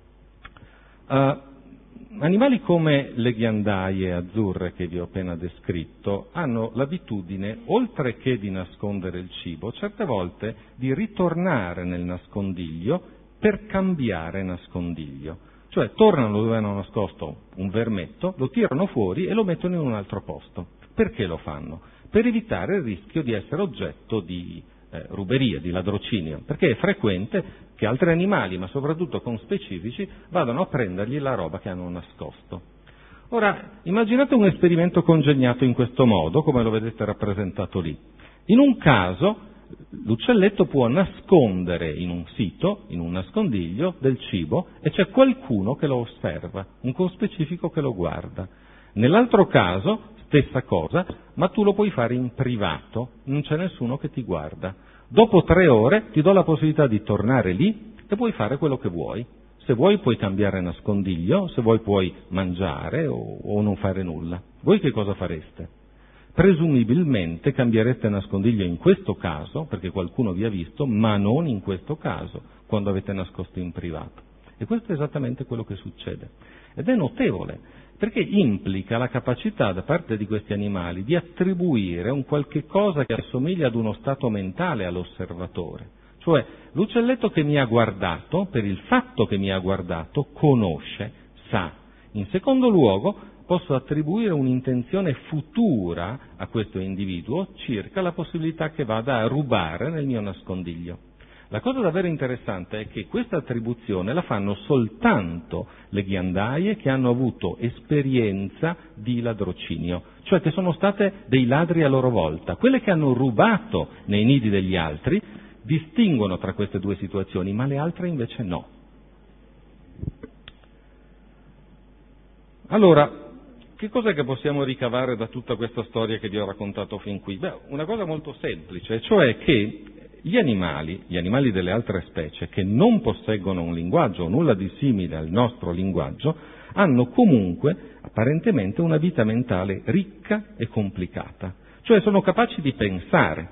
Animali come le ghiandaie azzurre che vi ho appena descritto hanno l'abitudine, oltre che di nascondere il cibo, certe volte di ritornare nel nascondiglio per cambiare nascondiglio. Cioè tornano dove hanno nascosto un vermetto, lo tirano fuori e lo mettono in un altro posto. Perché lo fanno? Per evitare il rischio di essere oggetto di ruberia, di ladrocinio, perché è frequente che altri animali, ma soprattutto conspecifici, vadano a prendergli la roba che hanno nascosto. Ora, immaginate un esperimento congegnato in questo modo, come lo vedete rappresentato lì. In un caso, l'uccelletto può nascondere in un sito, in un nascondiglio, del cibo e c'è qualcuno che lo osserva, un conspecifico che lo guarda. Nell'altro caso, stessa cosa, ma tu lo puoi fare in privato, non c'è nessuno che ti guarda. Dopo 3 ore ti do la possibilità di tornare lì e puoi fare quello che vuoi. Se vuoi puoi cambiare nascondiglio, se vuoi puoi mangiare o non fare nulla. Voi che cosa fareste? Presumibilmente cambiereste nascondiglio in questo caso, perché qualcuno vi ha visto, ma non in questo caso, quando avete nascosto in privato. E questo è esattamente quello che succede. Ed è notevole, perché implica la capacità da parte di questi animali di attribuire un qualche cosa che assomiglia ad uno stato mentale all'osservatore. Cioè, l'uccelletto che mi ha guardato, per il fatto che mi ha guardato, conosce, sa. In secondo luogo, posso attribuire un'intenzione futura a questo individuo circa la possibilità che vada a rubare nel mio nascondiglio. La cosa davvero interessante è che questa attribuzione la fanno soltanto le ghiandaie che hanno avuto esperienza di ladrocinio, cioè che sono state dei ladri a loro volta. Quelle che hanno rubato nei nidi degli altri distinguono tra queste due situazioni, ma le altre invece no. Allora, che cos'è che possiamo ricavare da tutta questa storia che vi ho raccontato fin qui? Beh, una cosa molto semplice, cioè che gli animali delle altre specie che non posseggono un linguaggio o nulla di simile al nostro linguaggio hanno comunque apparentemente una vita mentale ricca e complicata, cioè sono capaci di pensare.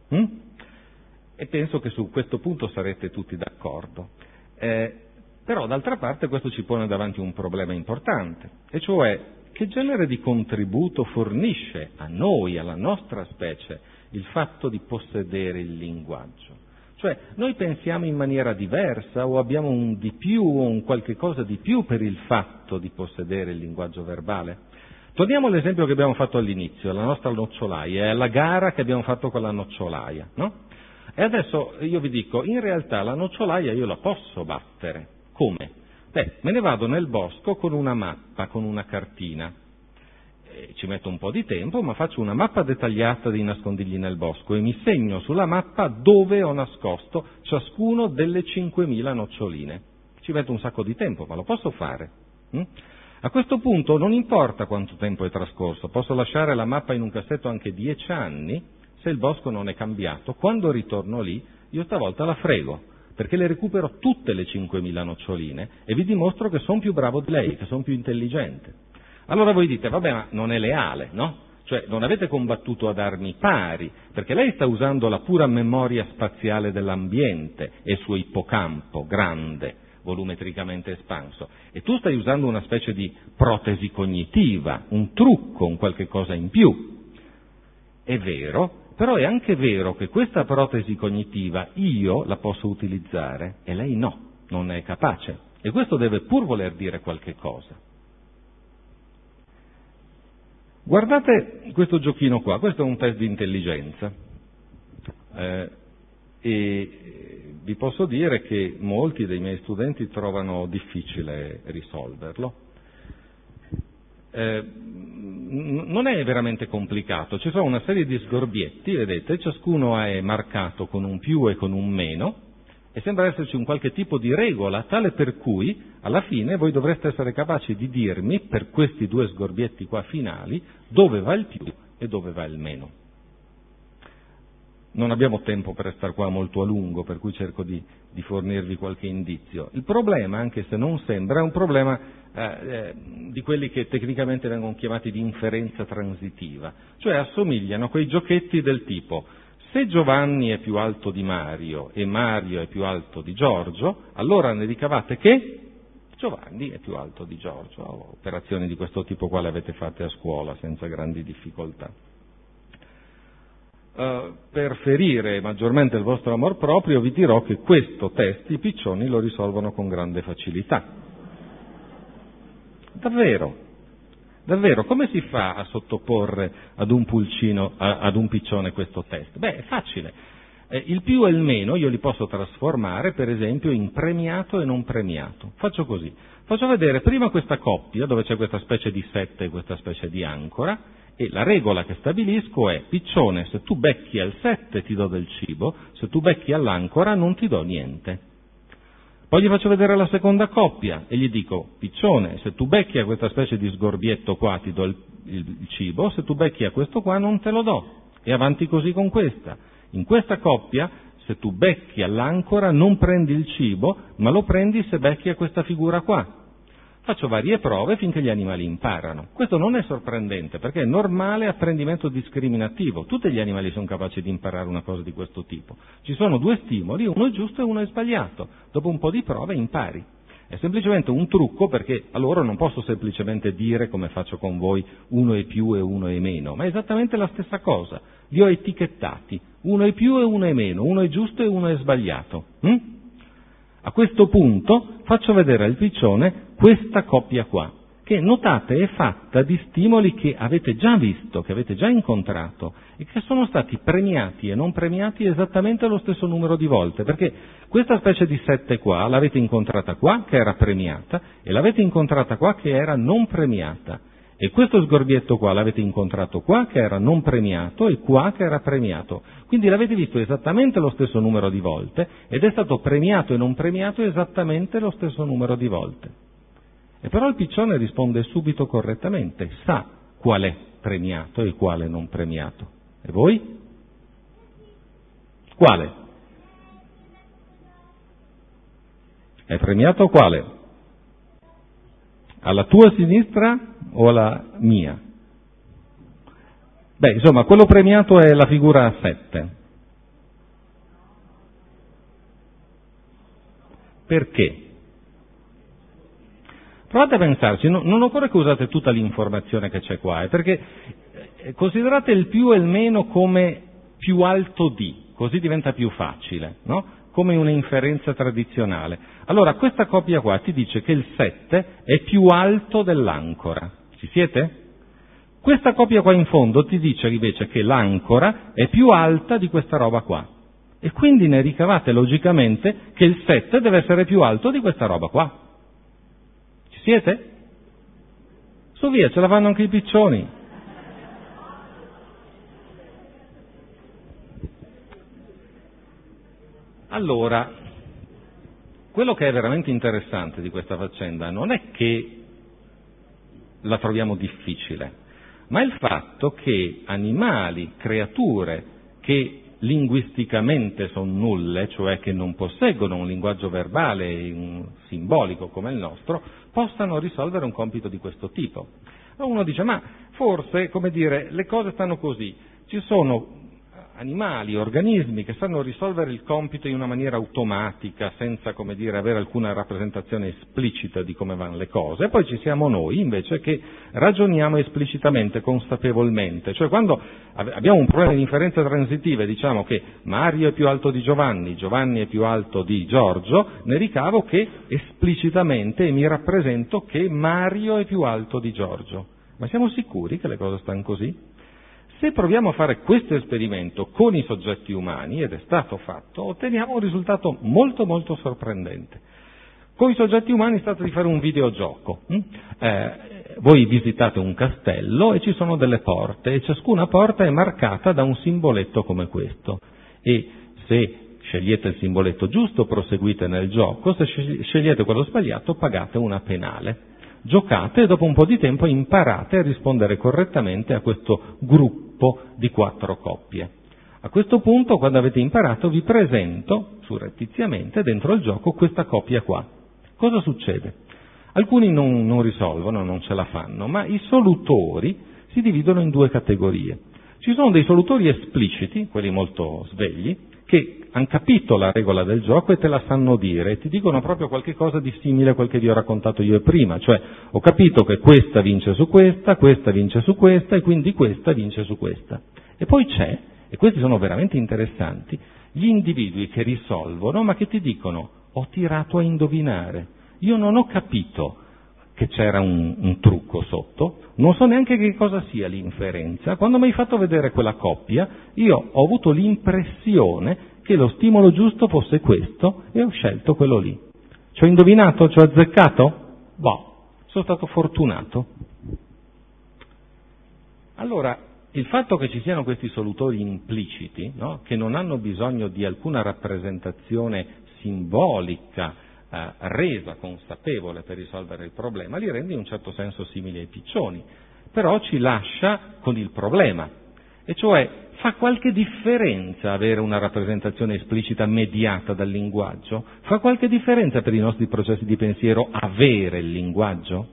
E penso che su questo punto sarete tutti d'accordo. Però d'altra parte questo ci pone davanti un problema importante, e cioè che genere di contributo fornisce a noi, alla nostra specie, il fatto di possedere il linguaggio? Cioè, noi pensiamo in maniera diversa o abbiamo un di più o un qualche cosa di più per il fatto di possedere il linguaggio verbale? Torniamo all'esempio che abbiamo fatto all'inizio, la nostra nocciolaia, alla gara che abbiamo fatto con la nocciolaia, no? E adesso io vi dico, in realtà la nocciolaia io la posso battere. Come? Beh, me ne vado nel bosco con una mappa, con una cartina. Ci metto un po' di tempo, ma faccio una mappa dettagliata dei nascondigli nel bosco e mi segno sulla mappa dove ho nascosto ciascuno delle 5.000 noccioline. Ci metto un sacco di tempo, ma lo posso fare. A questo punto non importa quanto tempo è trascorso, posso lasciare la mappa in un cassetto anche 10 anni, se il bosco non è cambiato, quando ritorno lì, io stavolta la frego, perché le recupero tutte le 5.000 noccioline e vi dimostro che sono più bravo di lei, che sono più intelligente. Allora voi dite, vabbè, ma non è leale, no? Cioè, non avete combattuto ad armi pari, perché lei sta usando la pura memoria spaziale dell'ambiente e il suo ippocampo grande, volumetricamente espanso, e tu stai usando una specie di protesi cognitiva, un trucco, un qualche cosa in più. È vero, però è anche vero che questa protesi cognitiva io la posso utilizzare e lei no, non è capace. E questo deve pur voler dire qualche cosa. Guardate questo giochino qua, questo è un test di intelligenza. E vi posso dire che molti dei miei studenti trovano difficile risolverlo. Non è veramente complicato, ci sono una serie di sgorbietti, vedete, ciascuno è marcato con un più e con un meno e sembra esserci un qualche tipo di regola tale per cui alla fine voi dovreste essere capaci di dirmi per questi due sgorbietti qua finali dove va il più e dove va il meno. Non abbiamo tempo per stare qua molto a lungo, per cui cerco di fornirvi qualche indizio. Il problema, anche se non sembra, è un problema di quelli che tecnicamente vengono chiamati di inferenza transitiva, cioè assomigliano a quei giochetti del tipo: se Giovanni è più alto di Mario e Mario è più alto di Giorgio, allora ne ricavate che Giovanni è più alto di Giorgio. Operazioni di questo tipo qua le avete fatte a scuola senza grandi difficoltà. Per ferire maggiormente il vostro amor proprio vi dirò che questo test i piccioni lo risolvono con grande facilità. Davvero, come si fa a sottoporre ad un pulcino, ad un piccione questo test? Beh, è facile. Il più e il meno io li posso trasformare, per esempio, in premiato e non premiato. Faccio così. Faccio vedere prima questa coppia, dove c'è questa specie di sette e questa specie di ancora, e la regola che stabilisco è: piccione, se tu becchi al 7 ti do del cibo, se tu becchi all'ancora non ti do niente. Poi gli faccio vedere la seconda coppia e gli dico: piccione, se tu becchi a questa specie di sgorbietto qua ti do il cibo, se tu becchi a questo qua non te lo do. E avanti così con questa. In questa coppia, se tu becchi all'ancora non prendi il cibo, ma lo prendi se becchi a questa figura qua. Faccio varie prove finché gli animali imparano. Questo non è sorprendente, perché è normale apprendimento discriminativo. Tutti gli animali sono capaci di imparare una cosa di questo tipo. Ci sono due stimoli, uno è giusto e uno è sbagliato. Dopo un po' di prove impari. È semplicemente un trucco, perché a loro non posso semplicemente dire, come faccio con voi, uno è più e uno è meno, ma è esattamente la stessa cosa. Li ho etichettati. Uno è più e uno è meno, uno è giusto e uno è sbagliato. A questo punto faccio vedere al piccione questa coppia qua, che notate è fatta di stimoli che avete già visto, che avete già incontrato e che sono stati premiati e non premiati esattamente lo stesso numero di volte, perché questa specie di 7 qua l'avete incontrata qua che era premiata e l'avete incontrata qua che era non premiata. E questo sgorbietto qua l'avete incontrato qua che era non premiato e qua che era premiato. Quindi l'avete visto esattamente lo stesso numero di volte ed è stato premiato e non premiato esattamente lo stesso numero di volte. E però il piccione risponde subito correttamente, sa qual è premiato e quale non premiato. E voi? Quale? È premiato quale? Alla tua sinistra o alla mia? Beh, insomma, quello premiato è la figura a 7. Perché? Provate a pensarci, non occorre che usate tutta l'informazione che c'è qua, perché considerate il più e il meno come più alto di, così diventa più facile, no? Come un'inferenza tradizionale. Allora, questa coppia qua ti dice che il 7 è più alto dell'ancora. Ci siete? Questa coppia qua in fondo ti dice invece che l'ancora è più alta di questa roba qua. E quindi ne ricavate logicamente che il 7 deve essere più alto di questa roba qua. Ci siete? Su via, ce la fanno anche i piccioni. Allora, quello che è veramente interessante di questa faccenda non è che la troviamo difficile, ma il fatto che animali, creature che linguisticamente sono nulle, cioè che non posseggono un linguaggio verbale simbolico come il nostro, possano risolvere un compito di questo tipo. Uno dice, ma forse, come dire, le cose stanno così, ci sono animali, organismi che sanno risolvere il compito in una maniera automatica, senza, come dire, avere alcuna rappresentazione esplicita di come vanno le cose, e poi ci siamo noi invece che ragioniamo esplicitamente, consapevolmente, cioè quando abbiamo un problema di inferenza transitiva e diciamo che Mario è più alto di Giovanni, Giovanni è più alto di Giorgio, ne ricavo che esplicitamente mi rappresento che Mario è più alto di Giorgio. Ma siamo sicuri che le cose stanno così? Se proviamo a fare questo esperimento con i soggetti umani, ed è stato fatto, otteniamo un risultato molto molto sorprendente. Con i soggetti umani si tratta di fare un videogioco. Voi visitate un castello e ci sono delle porte e ciascuna porta è marcata da un simboletto come questo. E se scegliete il simboletto giusto proseguite nel gioco, se scegliete quello sbagliato pagate una penale. Giocate e dopo un po' di tempo imparate a rispondere correttamente a questo gruppo di 4 coppie. A questo punto, quando avete imparato, vi presento surrettiziamente dentro il gioco questa coppia qua. Cosa succede? Alcuni non risolvono, non ce la fanno, ma i solutori si dividono in 2 categorie. Ci sono dei solutori espliciti, quelli molto svegli, che hanno capito la regola del gioco e te la sanno dire, e ti dicono proprio qualche cosa di simile a quel che vi ho raccontato io prima, cioè ho capito che questa vince su questa vince su questa e quindi questa vince su questa. E poi c'è, e questi sono veramente interessanti, gli individui che risolvono ma che ti dicono ho tirato a indovinare, io non ho capito che c'era un trucco sotto, non so neanche che cosa sia l'inferenza, quando mi hai fatto vedere quella coppia io ho avuto l'impressione che lo stimolo giusto fosse questo e ho scelto quello lì. Ci ho indovinato? Ci ho azzeccato? Boh, sono stato fortunato. Allora, il fatto che ci siano questi solutori impliciti, no? Che non hanno bisogno di alcuna rappresentazione simbolica, resa consapevole per risolvere il problema, li rende in un certo senso simili ai piccioni, però ci lascia con il problema, e cioè fa qualche differenza avere una rappresentazione esplicita mediata dal linguaggio? Fa qualche differenza per i nostri processi di pensiero avere il linguaggio?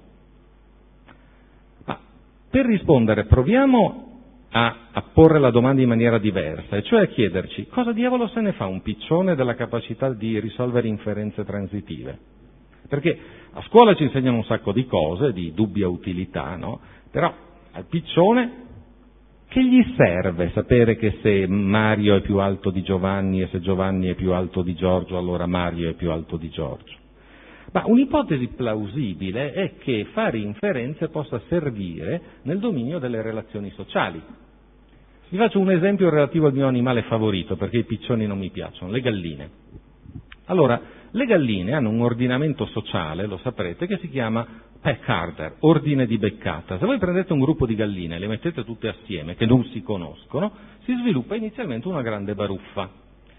Ma per rispondere proviamo a porre la domanda in maniera diversa, e cioè a chiederci cosa diavolo se ne fa un piccione della capacità di risolvere inferenze transitive? Perché a scuola ci insegnano un sacco di cose di dubbia utilità, no? Però al piccione che gli serve sapere che se Mario è più alto di Giovanni e se Giovanni è più alto di Giorgio allora Mario è più alto di Giorgio? Ma un'ipotesi plausibile è che fare inferenze possa servire nel dominio delle relazioni sociali. Vi faccio un esempio relativo al mio animale favorito, perché i piccioni non mi piacciono, le galline. Allora, le galline hanno un ordinamento sociale, lo saprete, che si chiama pack order, ordine di beccata. Se voi prendete un gruppo di galline e le mettete tutte assieme, che non si conoscono, si sviluppa inizialmente una grande baruffa.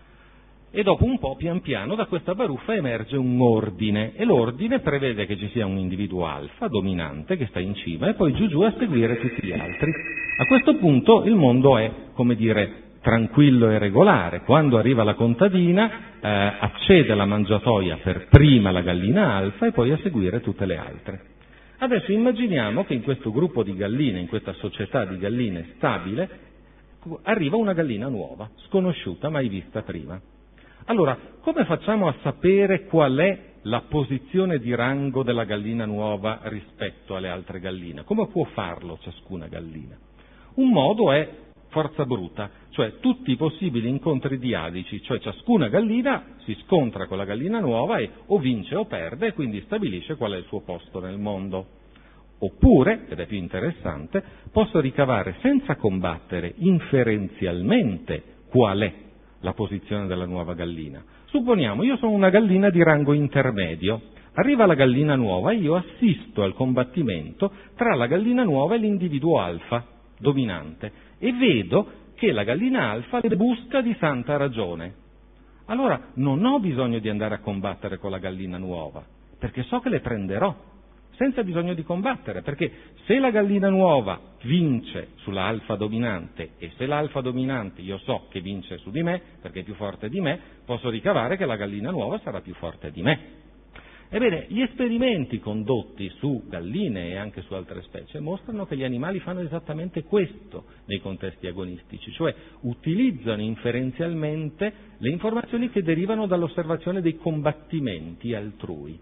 E dopo un po', pian piano, da questa baruffa emerge un ordine, e l'ordine prevede che ci sia un individuo alfa, dominante, che sta in cima, e poi giù a seguire tutti gli altri. A questo punto il mondo è, come dire, tranquillo e regolare. Quando arriva la contadina, accede alla mangiatoia per prima la gallina alfa e poi a seguire tutte le altre. Adesso immaginiamo che in questo gruppo di galline, in questa società di galline stabile, arriva una gallina nuova, sconosciuta, mai vista prima. Allora, come facciamo a sapere qual è la posizione di rango della gallina nuova rispetto alle altre galline? Come può farlo ciascuna gallina? Un modo è forza bruta, cioè tutti i possibili incontri diadici, cioè ciascuna gallina si scontra con la gallina nuova e o vince o perde e quindi stabilisce qual è il suo posto nel mondo. Oppure, ed è più interessante, posso ricavare senza combattere inferenzialmente qual è la posizione della nuova gallina. Supponiamo, io sono una gallina di rango intermedio, arriva la gallina nuova e io assisto al combattimento tra la gallina nuova e l'individuo alfa, dominante, e vedo che la gallina alfa le busca di santa ragione. Allora non ho bisogno di andare a combattere con la gallina nuova, perché so che le prenderò, senza bisogno di combattere, perché se la gallina nuova vince sulla alfa dominante e se l'alfa dominante io so che vince su di me, perché è più forte di me, posso ricavare che la gallina nuova sarà più forte di me. Ebbene, gli esperimenti condotti su galline e anche su altre specie mostrano che gli animali fanno esattamente questo nei contesti agonistici, cioè utilizzano inferenzialmente le informazioni che derivano dall'osservazione dei combattimenti altrui.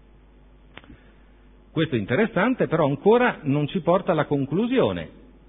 Questo è interessante, però ancora non ci porta alla conclusione.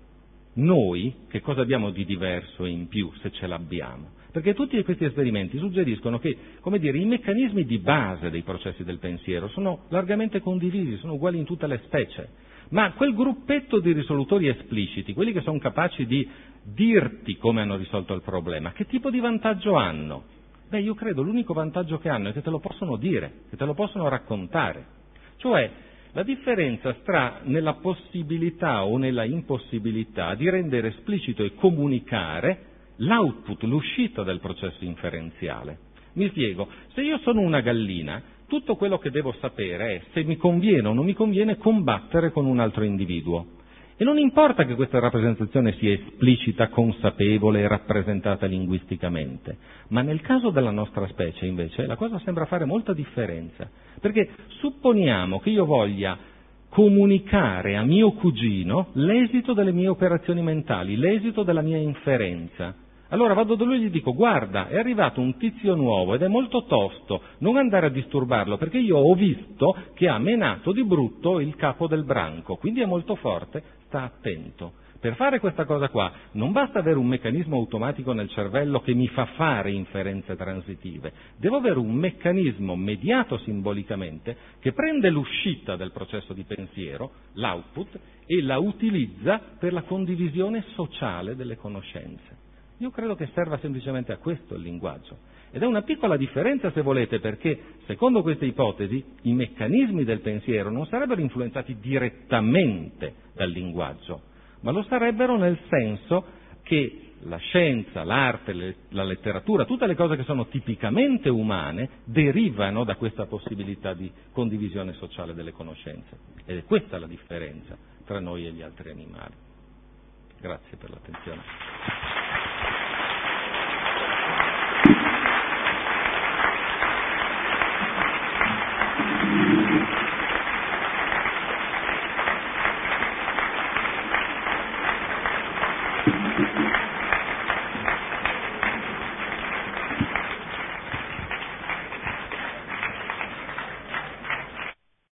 Noi che cosa abbiamo di diverso e in più, se ce l'abbiamo? Perché tutti questi esperimenti suggeriscono che, come dire, i meccanismi di base dei processi del pensiero sono largamente condivisi, sono uguali in tutte le specie, ma quel gruppetto di risolutori espliciti, quelli che sono capaci di dirti come hanno risolto il problema, che tipo di vantaggio hanno? Beh, io credo l'unico vantaggio che hanno è che te lo possono dire, che te lo possono raccontare. Cioè, la differenza sta nella possibilità o nella impossibilità di rendere esplicito e comunicare l'output, l'uscita del processo inferenziale. Mi spiego, se io sono una gallina, tutto quello che devo sapere è se mi conviene o non mi conviene combattere con un altro individuo. E non importa che questa rappresentazione sia esplicita, consapevole e rappresentata linguisticamente, ma nel caso della nostra specie invece la cosa sembra fare molta differenza, perché supponiamo che io voglia comunicare a mio cugino l'esito delle mie operazioni mentali, l'esito della mia inferenza. Allora vado da lui e gli dico: guarda, è arrivato un tizio nuovo ed è molto tosto, non andare a disturbarlo perché io ho visto che ha menato di brutto il capo del branco, quindi è molto forte, sta attento. Per fare questa cosa qua non basta avere un meccanismo automatico nel cervello che mi fa fare inferenze transitive, devo avere un meccanismo mediato simbolicamente che prende l'uscita del processo di pensiero, l'output, e la utilizza per la condivisione sociale delle conoscenze. Io credo che serva semplicemente a questo il linguaggio. Ed è una piccola differenza, se volete, perché, secondo queste ipotesi, i meccanismi del pensiero non sarebbero influenzati direttamente dal linguaggio, ma lo sarebbero nel senso che la scienza, l'arte, la letteratura, tutte le cose che sono tipicamente umane, derivano da questa possibilità di condivisione sociale delle conoscenze. Ed è questa la differenza tra noi e gli altri animali. Grazie per l'attenzione.